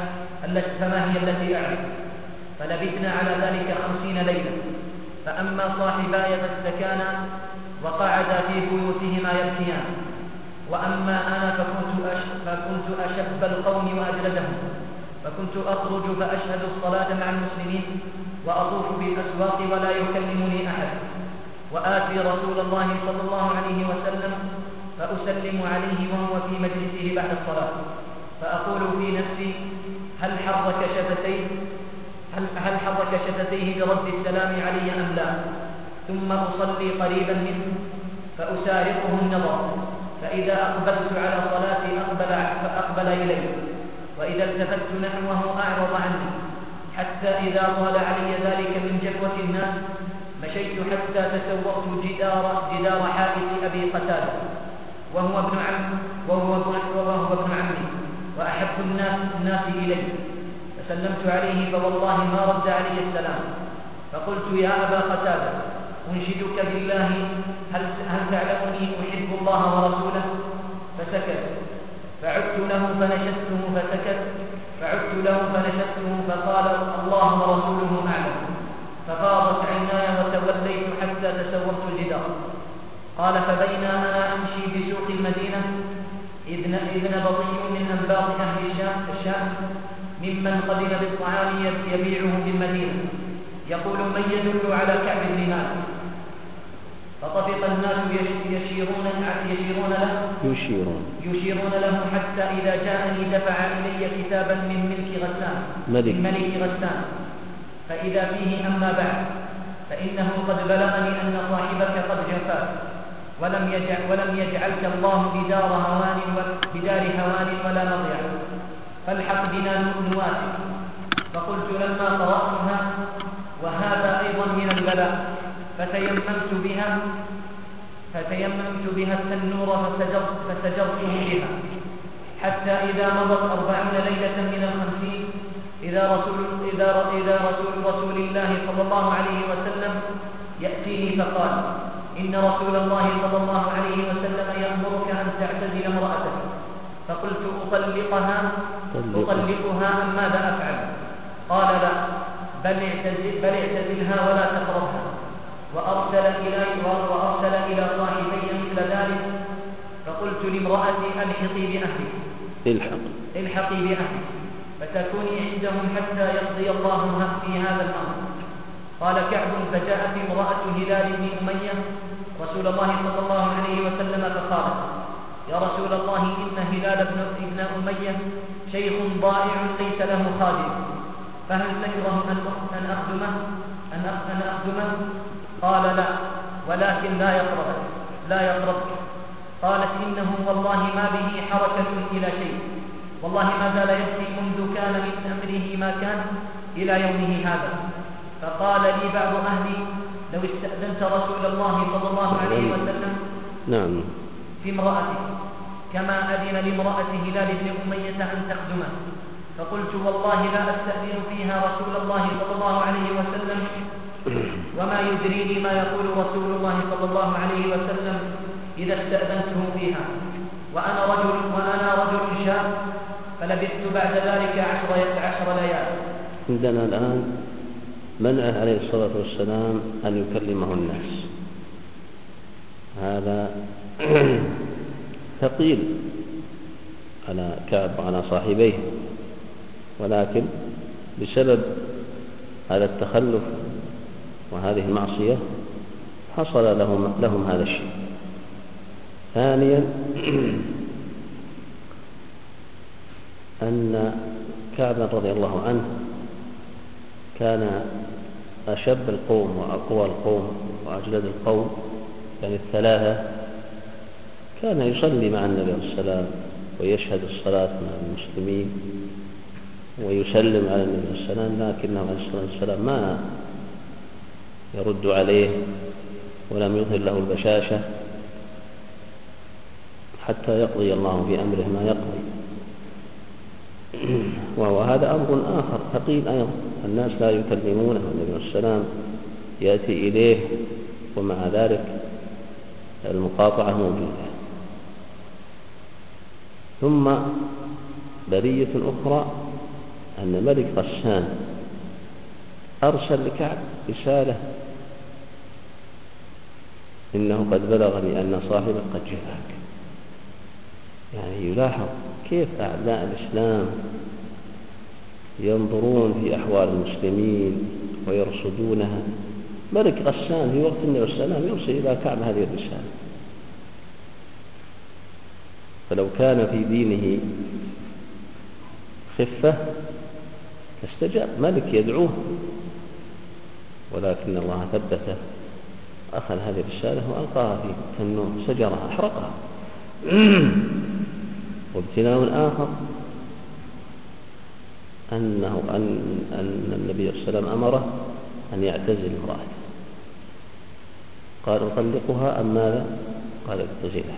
فما هي التي أعرف؟ فلبثنا على ذلك خمسين ليلة. فأما صاحباي فاستكانا وقعدا في بيوتهما يبكيان، وأما أنا فكنت, أش... فكنت أشب القوم وأجلدهم، فكنت أخرج فأشهد الصلاة مع المسلمين وأطوف بالأسواق ولا يكلمني أحد، وآتي رسول الله صلى الله عليه وسلم فأسلم عليه وهو في مجلسه بعد الصلاة، فأقول في نفسي هل حرك شفتيه هل, هل حرك شفتيه برد السلام علي أم لا؟ ثم أصلي قريبا منه فأسارقه النظر، فإذا أقبلت على صلاتي أقبل, فأقبل إلي، وإذا التفت نحوه أعرض عني، حتى إذا طال علي ذلك من جفوة الناس مشيت حتى تسورت جدار, جدار حائط أبي قتادة وهو ابن عم وهو ابن, وهو ابن عمي وأحب الناس, الناس إلي، فسلمت عليه فوالله ما رد علي السلام، فقلت يا أبا قتادة أنشدك بالله هل, هل تعلمني أحب الله ورسوله؟ فسكت، فعدت له فنشدته فسكت، فعدت له فنشدته فقال الله ورسوله أعلم، ففاضت عيناي وتوليت حتى تسورت الجدار. قال فبينا أنا أمشي بسوق المدينة إذ نبطي من أنباط أهل الشام ممن قدم بالطعام يبيعه بالمدينة يقول من يدل على كعب بن مالك؟ فطفق الناس يشيرون, يشيرون له يشيرون يشيرون له حتى إذا جاءني دفع إلي كتابا من ملك غسان ملك, من ملك غسان فإذا فيه أما بعد فإنه قد بلغني أن صاحبك قد جفاك ولم يجعل ولم يجعلك الله بدار هوان بدار هوان ولا مضيع، فالحق بنا نوافق. فقلت لما قرأتها وهذا أيضا من البلاء فتيممت بها فتيممت بها التنور فسجرت فسجرته بها، حتى إذا مضت أربعون ليلة من الخمسين إذا رسول إذا إذا رسول رسول الله صلى الله عليه وسلم يأتيني فقال إن رسول الله صلى الله عليه وسلم يأمرك أن تعتزل امرأتك. فقلت أطلقها أطلقها أم ماذا أفعل؟ قال لا بل اعتزل بل اعتزلها ولا تقربها. وأرسل إلي وأرسل إلى صاحبي مثل ذلك. فقلت لامرأتي ألحقي بأهلك الحق الحقي بأهلك فتكوني عندهم حتى يقضي الله في هذا الأمر. قال كعب فجاءت امرأة هلال بن أمية رسول الله صلى الله عليه وسلم فقالت يا رسول الله إن هلال بن ابن أمية شيخ ضائع ليس له خادم، فهل تكره أن أخدمه أن أخدمه؟ قال لا ولكن لا يقرب لا يقربك. قالت إنه والله ما به حركة إلى شيء، والله ما زال يبكي منذ كان من أمره ما كان إلى يومه هذا. فقال لي بعض أهلي لو استأذنت رسول الله صلى الله عليه وسلم نعم في امرأتك كما أذن لامرأة هلال بن أمية أن تخدمه. فقلت والله لا أستأذن فيها رسول الله صلى الله عليه وسلم، وما يدريني ما يقول رسول الله صلى الله عليه وسلم إذا استأذنته فيها، وأنا رجل وأنا رجل شاب. فلبثت بعد ذلك عشر, عشر ليال. عندنا الآن منعه عليه الصلاة والسلام أن يكلمه الناس، هذا ثقيل على كعب وعلى صاحبيه، ولكن بسبب هذا التخلف وهذه المعصية حصل لهم, لهم هذا الشيء. ثانيا أن كعب رضي الله عنه كان أشب القوم وأقوى القوم وأجلد القوم، يعني الثلاثة، كان يصلي مع النبي عليه السلام ويشهد الصلاة مع المسلمين ويسلم على النبي عليه السلام، لكنه عليه الصلاة والسلام ما يرد عليه ولم يظهر له البشاشة حتى يقضي الله في أمره ما يقضي. وهذا أمر آخر ثقيل أيضا، الناس لا يكلمونه والنبي عليه السلام يأتي إليه ومع ذلك المقاطعة موجودة. ثم برية أخرى أن ملك غسان أرسل لكعب رسالة: إنه قد بلغني أن صاحبك قد جفاك. يعني يلاحظ كيف أعداء الإسلام ينظرون في أحوال المسلمين ويرصدونها. ملك غسان في وقت النبي صلى الله عليه وسلم يرسل إلى كعب هذه الرسالة. فلو كان في دينه خفة استجاب، ملك يدعوه، ولكن الله ثبته، أخذ هذه الرسالة وألقاها في تنور، سجرها، أحرقها. وابتلاء آخر أنه أن, أن النبي صلى الله عليه وسلم أمره أن يعتزل امرأته، قال: أطلقها أم ماذا؟ قال: اعتزلها.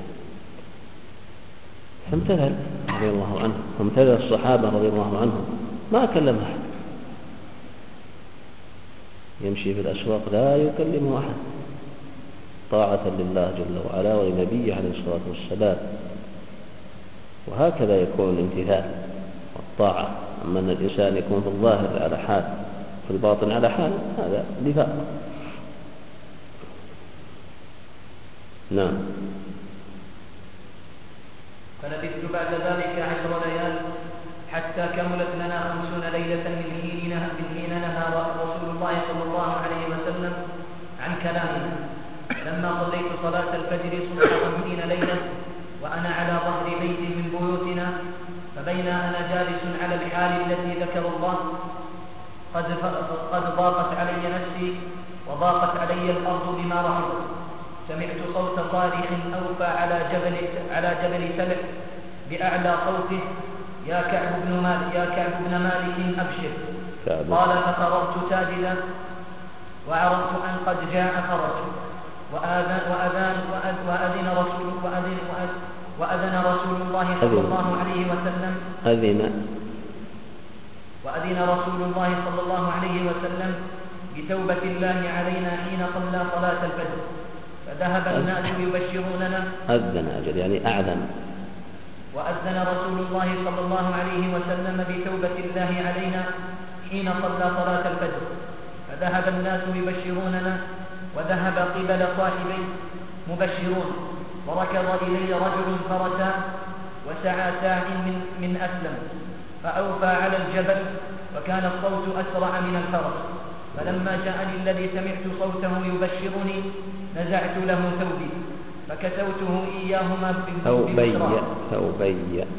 فامتثل رضي الله عنه، وامتثل الصحابة رضي الله عنهم، ما كلم أحد، يمشي في الأسواق لا يكلمه أحد، طاعة لله جل وعلا ولنبيه عليه الصلاة والسلام. وهكذا يكون الامتثال والطاعة. أما أن الإنسان يكون في الظاهر على حال في الباطن على حال، هذا نفاق. نعم. فلبثت بعد ذلك عشر ليال حتى كملت لنا خمسون ليلة من حين من حين نهى رسول الله صلى الله عليه وسلم عن كلامنا. لما صليت صلاة الفجر صبح خمسين ليلة وأنا على ظهر بيت من بيوتنا، فبين أنا جالس على الحال التي ذكر الله قد قد ضاقت علي نفسي وضاقت علي الأرض بما رحبت، سمعت صوت صارخ أوفى على جبل على جبل سلع بأعلى صوته: يا كعب بن مالك يا كعب بن مالك أبشر. قال: فخرجت ساجدا وعرفت أن قد جاء خرج، وآذن وأذان وأذن رسول وأذن وأذن رسول الله صلى الله عليه وسلم أذن وأذن رسول الله صلى الله عليه وسلم بتوبة الله علينا حين صلى صلاة الفجر، فذهب الناس يبشروننا. أذن أجل يعني أعلم. وأذن رسول الله صلى الله عليه وسلم بتوبة الله علينا حين صلى صلاة الفجر، فذهب الناس يبشروننا، وذهب قبل صاحبي مبشرون، وركض إلي رجل فرسا وسعى ساع من, من أسلم، فأوفى على الجبل، وكان الصوت أسرع من الفرس. فلما جاءني الذي سمعت صوته يبشرني نزعت له ثوبي فكسوته إياهما ثوبي ثوبي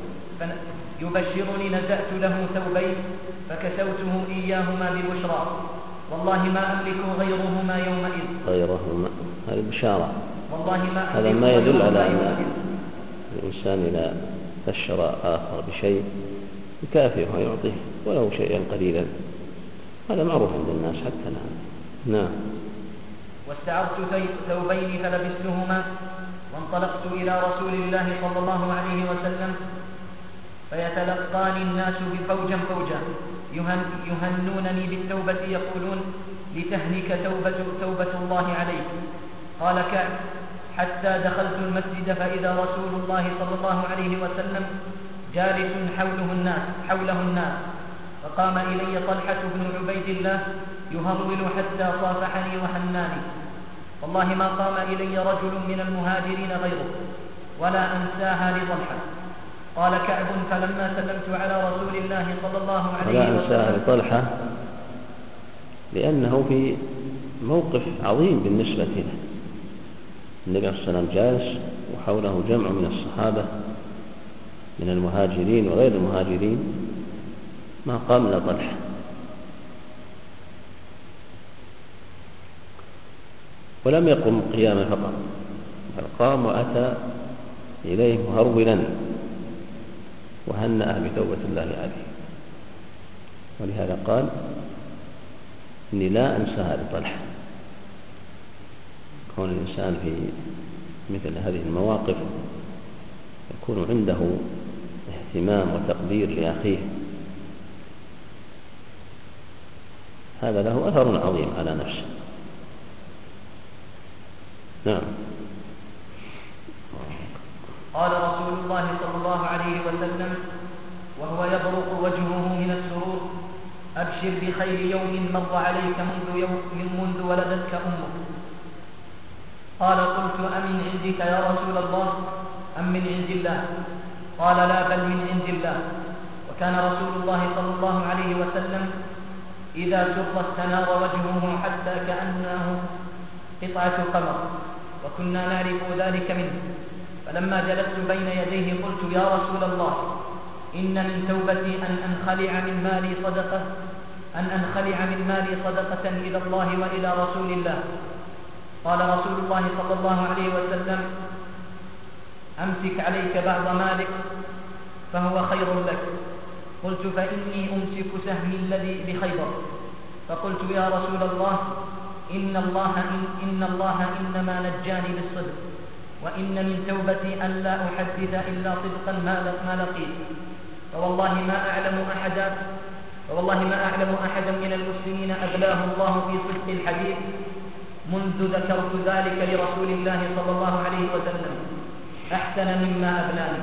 يبشرني نزعت له ثوبي فكسوته إياهما ببشرى، والله ما أملك غيرهما يومئذ. غيرهما هذه بشارة. والله ما هذا ما يدل على أن الإنسان إذا بشر آخر بشيء يكافئه ويعطيه ولو شيئا قليلا، هذا معروف عند الناس حتى الآن. نعم. واستعرت ثوبين فلبستهما وانطلقت إلى رسول الله صلى الله عليه وسلم، فيتلقاني الناس بفوجا فوجا يهنونني بالتوبة يقولون: لتهنك توبة, توبة الله عليك. قال كعب: حتى دخلت المسجد فإذا رسول الله صلى الله عليه وسلم جالس حوله الناس حوله الناس فقام إلي طلحة بن عبيد الله يهرول حتى صافحني وحناني، والله ما قام إلي رجل من المهاجرين غيره، ولا أنساها لطلحة. قال كعب: فلما سلمت على رسول الله صلى الله عليه وسلم. ولا أنساها لطلحة لأنه في موقف عظيم بالنسبة له. النبي صلى الله عليه وسلم جالس وحوله جمع من الصحابة من المهاجرين وغير المهاجرين، ما قام إلا طلحة. ولم يقم قياما فقط، بل قام وأتى إليه مهرولا وهنأه بتوبة الله عليه. ولهذا قال: إني لا أنساها لطلحة. كون الإنسان في مثل هذه المواقف يكون عنده اهتمام وتقدير لأخيه، هذا له أثر عظيم على نفسه. نعم. قال رسول الله صلى الله عليه وسلم وهو يبرق وجهه من السرور: أبشر بخير يوم مر عليك منذ, يوم منذ ولدتك أمك. قال قلت أمن عندك يا رسول الله أم من عند الله؟ قال لا بل من عند الله. وكان رسول الله صلى الله عليه وسلم إذا سر استنار وجهه حتى كأنه قطعة قمر، وكنا نعرف ذلك منه. فلما جلست بين يديه قلت يا رسول الله إن من توبتي أن أنخلع من مالي صدقة أن أنخلع من مالي صدقة إلى الله وإلى رسول الله. قال رسول الله صلى الله عليه وسلم أمسك عليك بعض مالك فهو خير لك. قلت فإني أمسك سهمي الذي بخيبر. فقلت يا رسول الله إن الله, إن, إن الله إنما نجاني بالصدق، وإن من توبتي أن لا أحدث إلا صدقا ما لقيت. فوالله ما أعلم أحدا فوالله ما أعلم أحدا من المسلمين أبلاه الله في صدق الحديث منذ ذكرت ذلك لرسول الله صلى الله عليه وسلم أحسن مما أبلاني.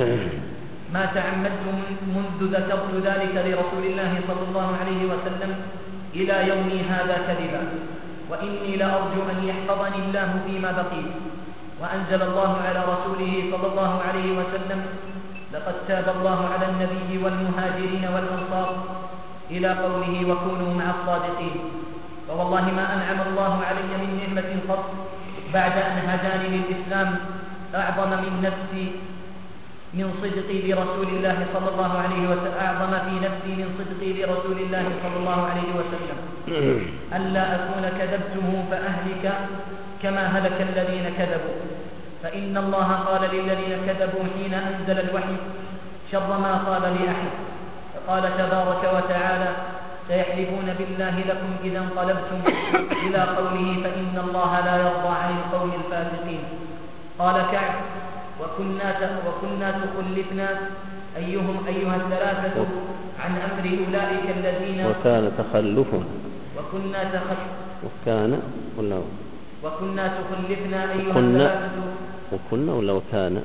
ما تعمدت منذ ذكرت ذلك لرسول الله صلى الله عليه وسلم إلى يومي هذا كذبا، وإني لأرجو أن يحفظني الله فيما بقيت. وأنزل الله على رسوله صلى الله عليه وسلم لقد تاب الله على النبي والمهاجرين والأنصار إلى قوله وكونوا مع الصادقين. فوالله ما أنعم الله علي من نعمة قط بعد أن هداني للإسلام أعظم من نفسي من صدقي لرسول الله صلى الله عليه وسلم أعظم في نفسي من صدقي لرسول الله صلى الله عليه وسلم ألا أكون كذبته فأهلك كما هلك الذين كذبوا. فإن الله قال للذين كذبوا حين أنزل الوحي شر ما قال لأحد. فقال تبارك وتعالى سيحلفون بالله لكم إذا انقلبتم إلى قوله فإن الله لا يرضى عن القوم الفاسقين. قال كعب وكنا وكنا تخلفنا أيهم أيها الثلاثة عن أمر أولئك الذين وكان تخلفنا وكنا تخلف وكان ولا وكنا تخلفنا أيها وكنا الثلاثة وكنا ولا وكان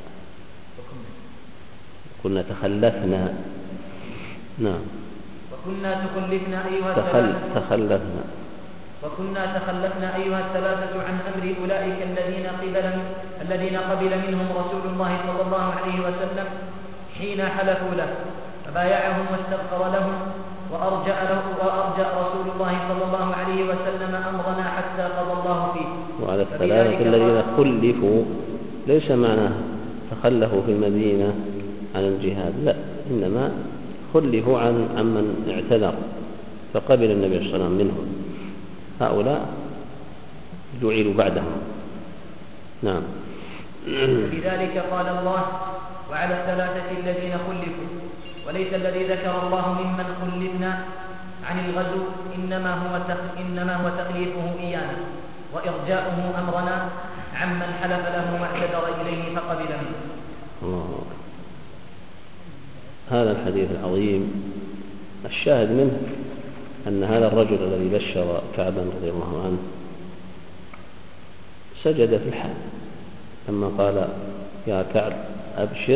كنا تخلفنا نعم وكنا تخلفنا أيها تخل الثلاثة تخلفنا وكنا تخلفنا أيها الثلاثة عن أمر أولئك الذين قبل الذين قبل منهم رسول الله صلى الله عليه وسلم حين حلفوا له، فبايعهم واستغفر لهم وأرجأ له وأرجأ رسول الله صلى الله عليه وسلم أمرنا حتى قضى الله فيه. وعلى الثلاثة الذين خلفوا ليس معناه تخلفوا في المدينة عن الجهاد، لا، إنما خلفوا عن عمن اعتذر فقبل النبي صلى الله عليه وسلم منهم، هؤلاء جعلوا بعدهم. نعم. لذلك قال الله وعلى الثلاثة الذين خلفوا، وليس الذي ذكر الله ممن خلفنا عن الغزو إنما هو إنما هو تخليفه إيانا وإرجاؤه أمرنا عمن حلف له واعتذر إليه فقبل منه. الله. هذا الحديث العظيم الشاهد منه أن هذا الرجل الذي بشر كعبا رضي الله عنه سجد في الحال لما قال يا كعب أبشر،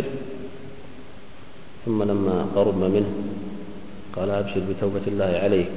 ثم لما قرب منه قال أبشر بتوبة الله عليك،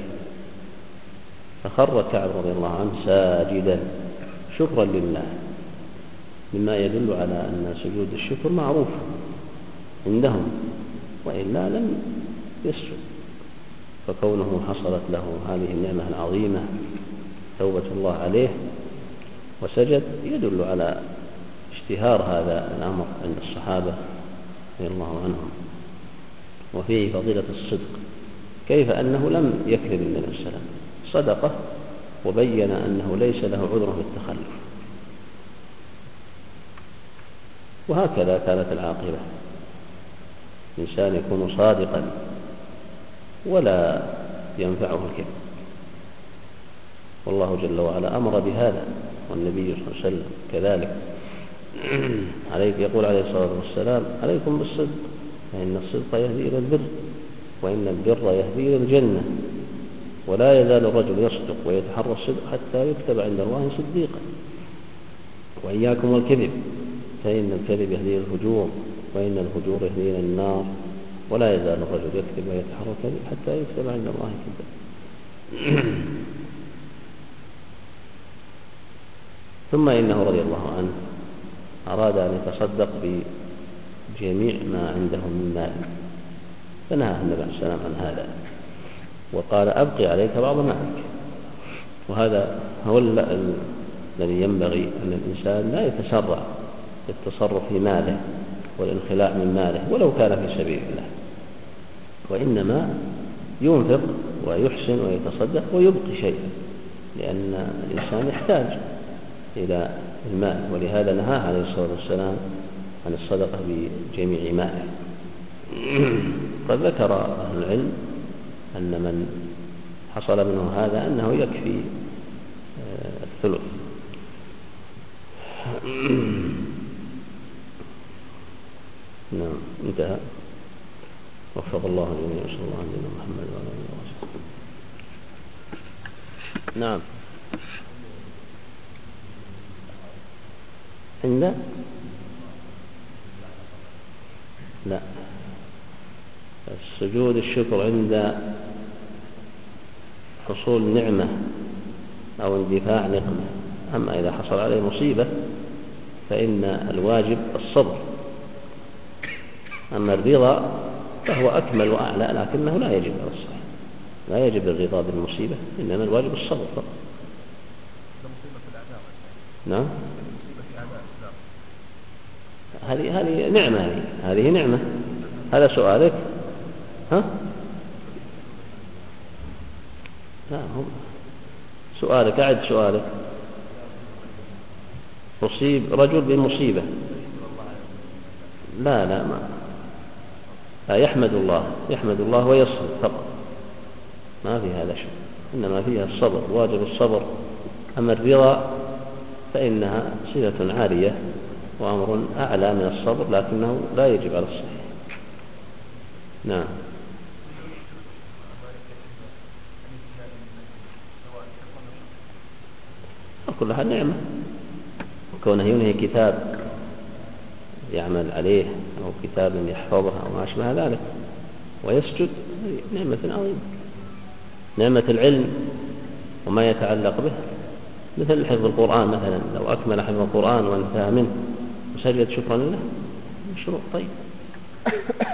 فخر كعب رضي الله عنه ساجدا شكرا لله، مما يدل على أن سجود الشكر معروف عندهم، وإلا لم يسجد. فكونه حصلت له هذه النعمة العظيمة توبة الله عليه وسجد يدل على اشتهار هذا الأمر عند الصحابة رضي الله عنهم، وفيه فضيلة الصدق، كيف أنه لم يكذب النبي صلى الله عليه وسلم، صدقه وبين أنه ليس له عذر في التخلف. وهكذا كانت العاقبة، إنسان يكون صادقا ولا ينفعه الكذب، والله جل وعلا أمر بهذا، والنبي صلى الله عليه وسلم كذلك. عليك يقول عليه الصلاة والسلام عليكم بالصدق فإن الصدق يهدي إلى البر، وإن البر يهدي إلى الجنة، ولا يزال الرجل يصدق ويتحرى الصدق حتى يكتب عند الله صديقا. وإياكم والكذب فإن الكذب يهدي إلى الفجور، وإن الفجور يهدي إلى النار، ولا يزال الرجل يكذب ويتحرى الكذب حتى يكتب عند الله كذب. ثم إنه رضي الله عنه أراد أن يتصدق بجميع ما عنده من مال، فنهى النبي عليه السلام عن هذا وقال أبقي عليك بعض مالك. وهذا هو الذي ينبغي أن الإنسان لا يتسرع في التصرف في ماله والانخلاع من ماله ولو كان في سبيل الله، وإنما ينفق ويحسن ويتصدق ويبقي شيئا، لأن الإنسان يحتاج إلى المال، ولهذا نهى عليه الصلاة والسلام عن الصدقة بجميع ماله. قد ذكر أهل العلم أن من حصل منه هذا أنه يكفي الثلث. نعم، انتهى. وفق الله الجميع، صلى الله عليه وسلم محمد وعلى اله وصحبه. نعم. عند لا السجود الشكر عند حصول نعمة أو اندفاع نقمة. أما إذا حصل عليه مصيبة فإن الواجب الصبر. أما الرضا فهو أكمل وأعلى، لكنه لا يجب على الصحيح، لا يجب الرضا بالمصيبة، إنما الواجب الصبر فقط. نعم، هذه هذه نعمة، هذه هذه نعمة. هذا سؤالك؟ ها؟ لا، هم سؤالك، أعد سؤالك. أصيب رجل بمصيبة، لا لا ما لا يحمد الله، يحمد الله ويصبر فقط، ما في هذا شيء، إنما فيها الصبر، واجب الصبر. أما الرضا فإنها صفة عالية وأمر أعلى من الصبر، لكنه لا يجب على الصحيح. نعم. كلها نعمة، وكونه ينهي كتاب يعمل عليه أو كتاب يحفظه أو ما أشبه ذلك ويسجد، نعمة عظيمة. نعمة العلم وما يتعلق به، مثل حفظ القرآن مثلا، لو أكمل حفظ القرآن وانتهى منه وسجد شكرا لله، مشروع طيب.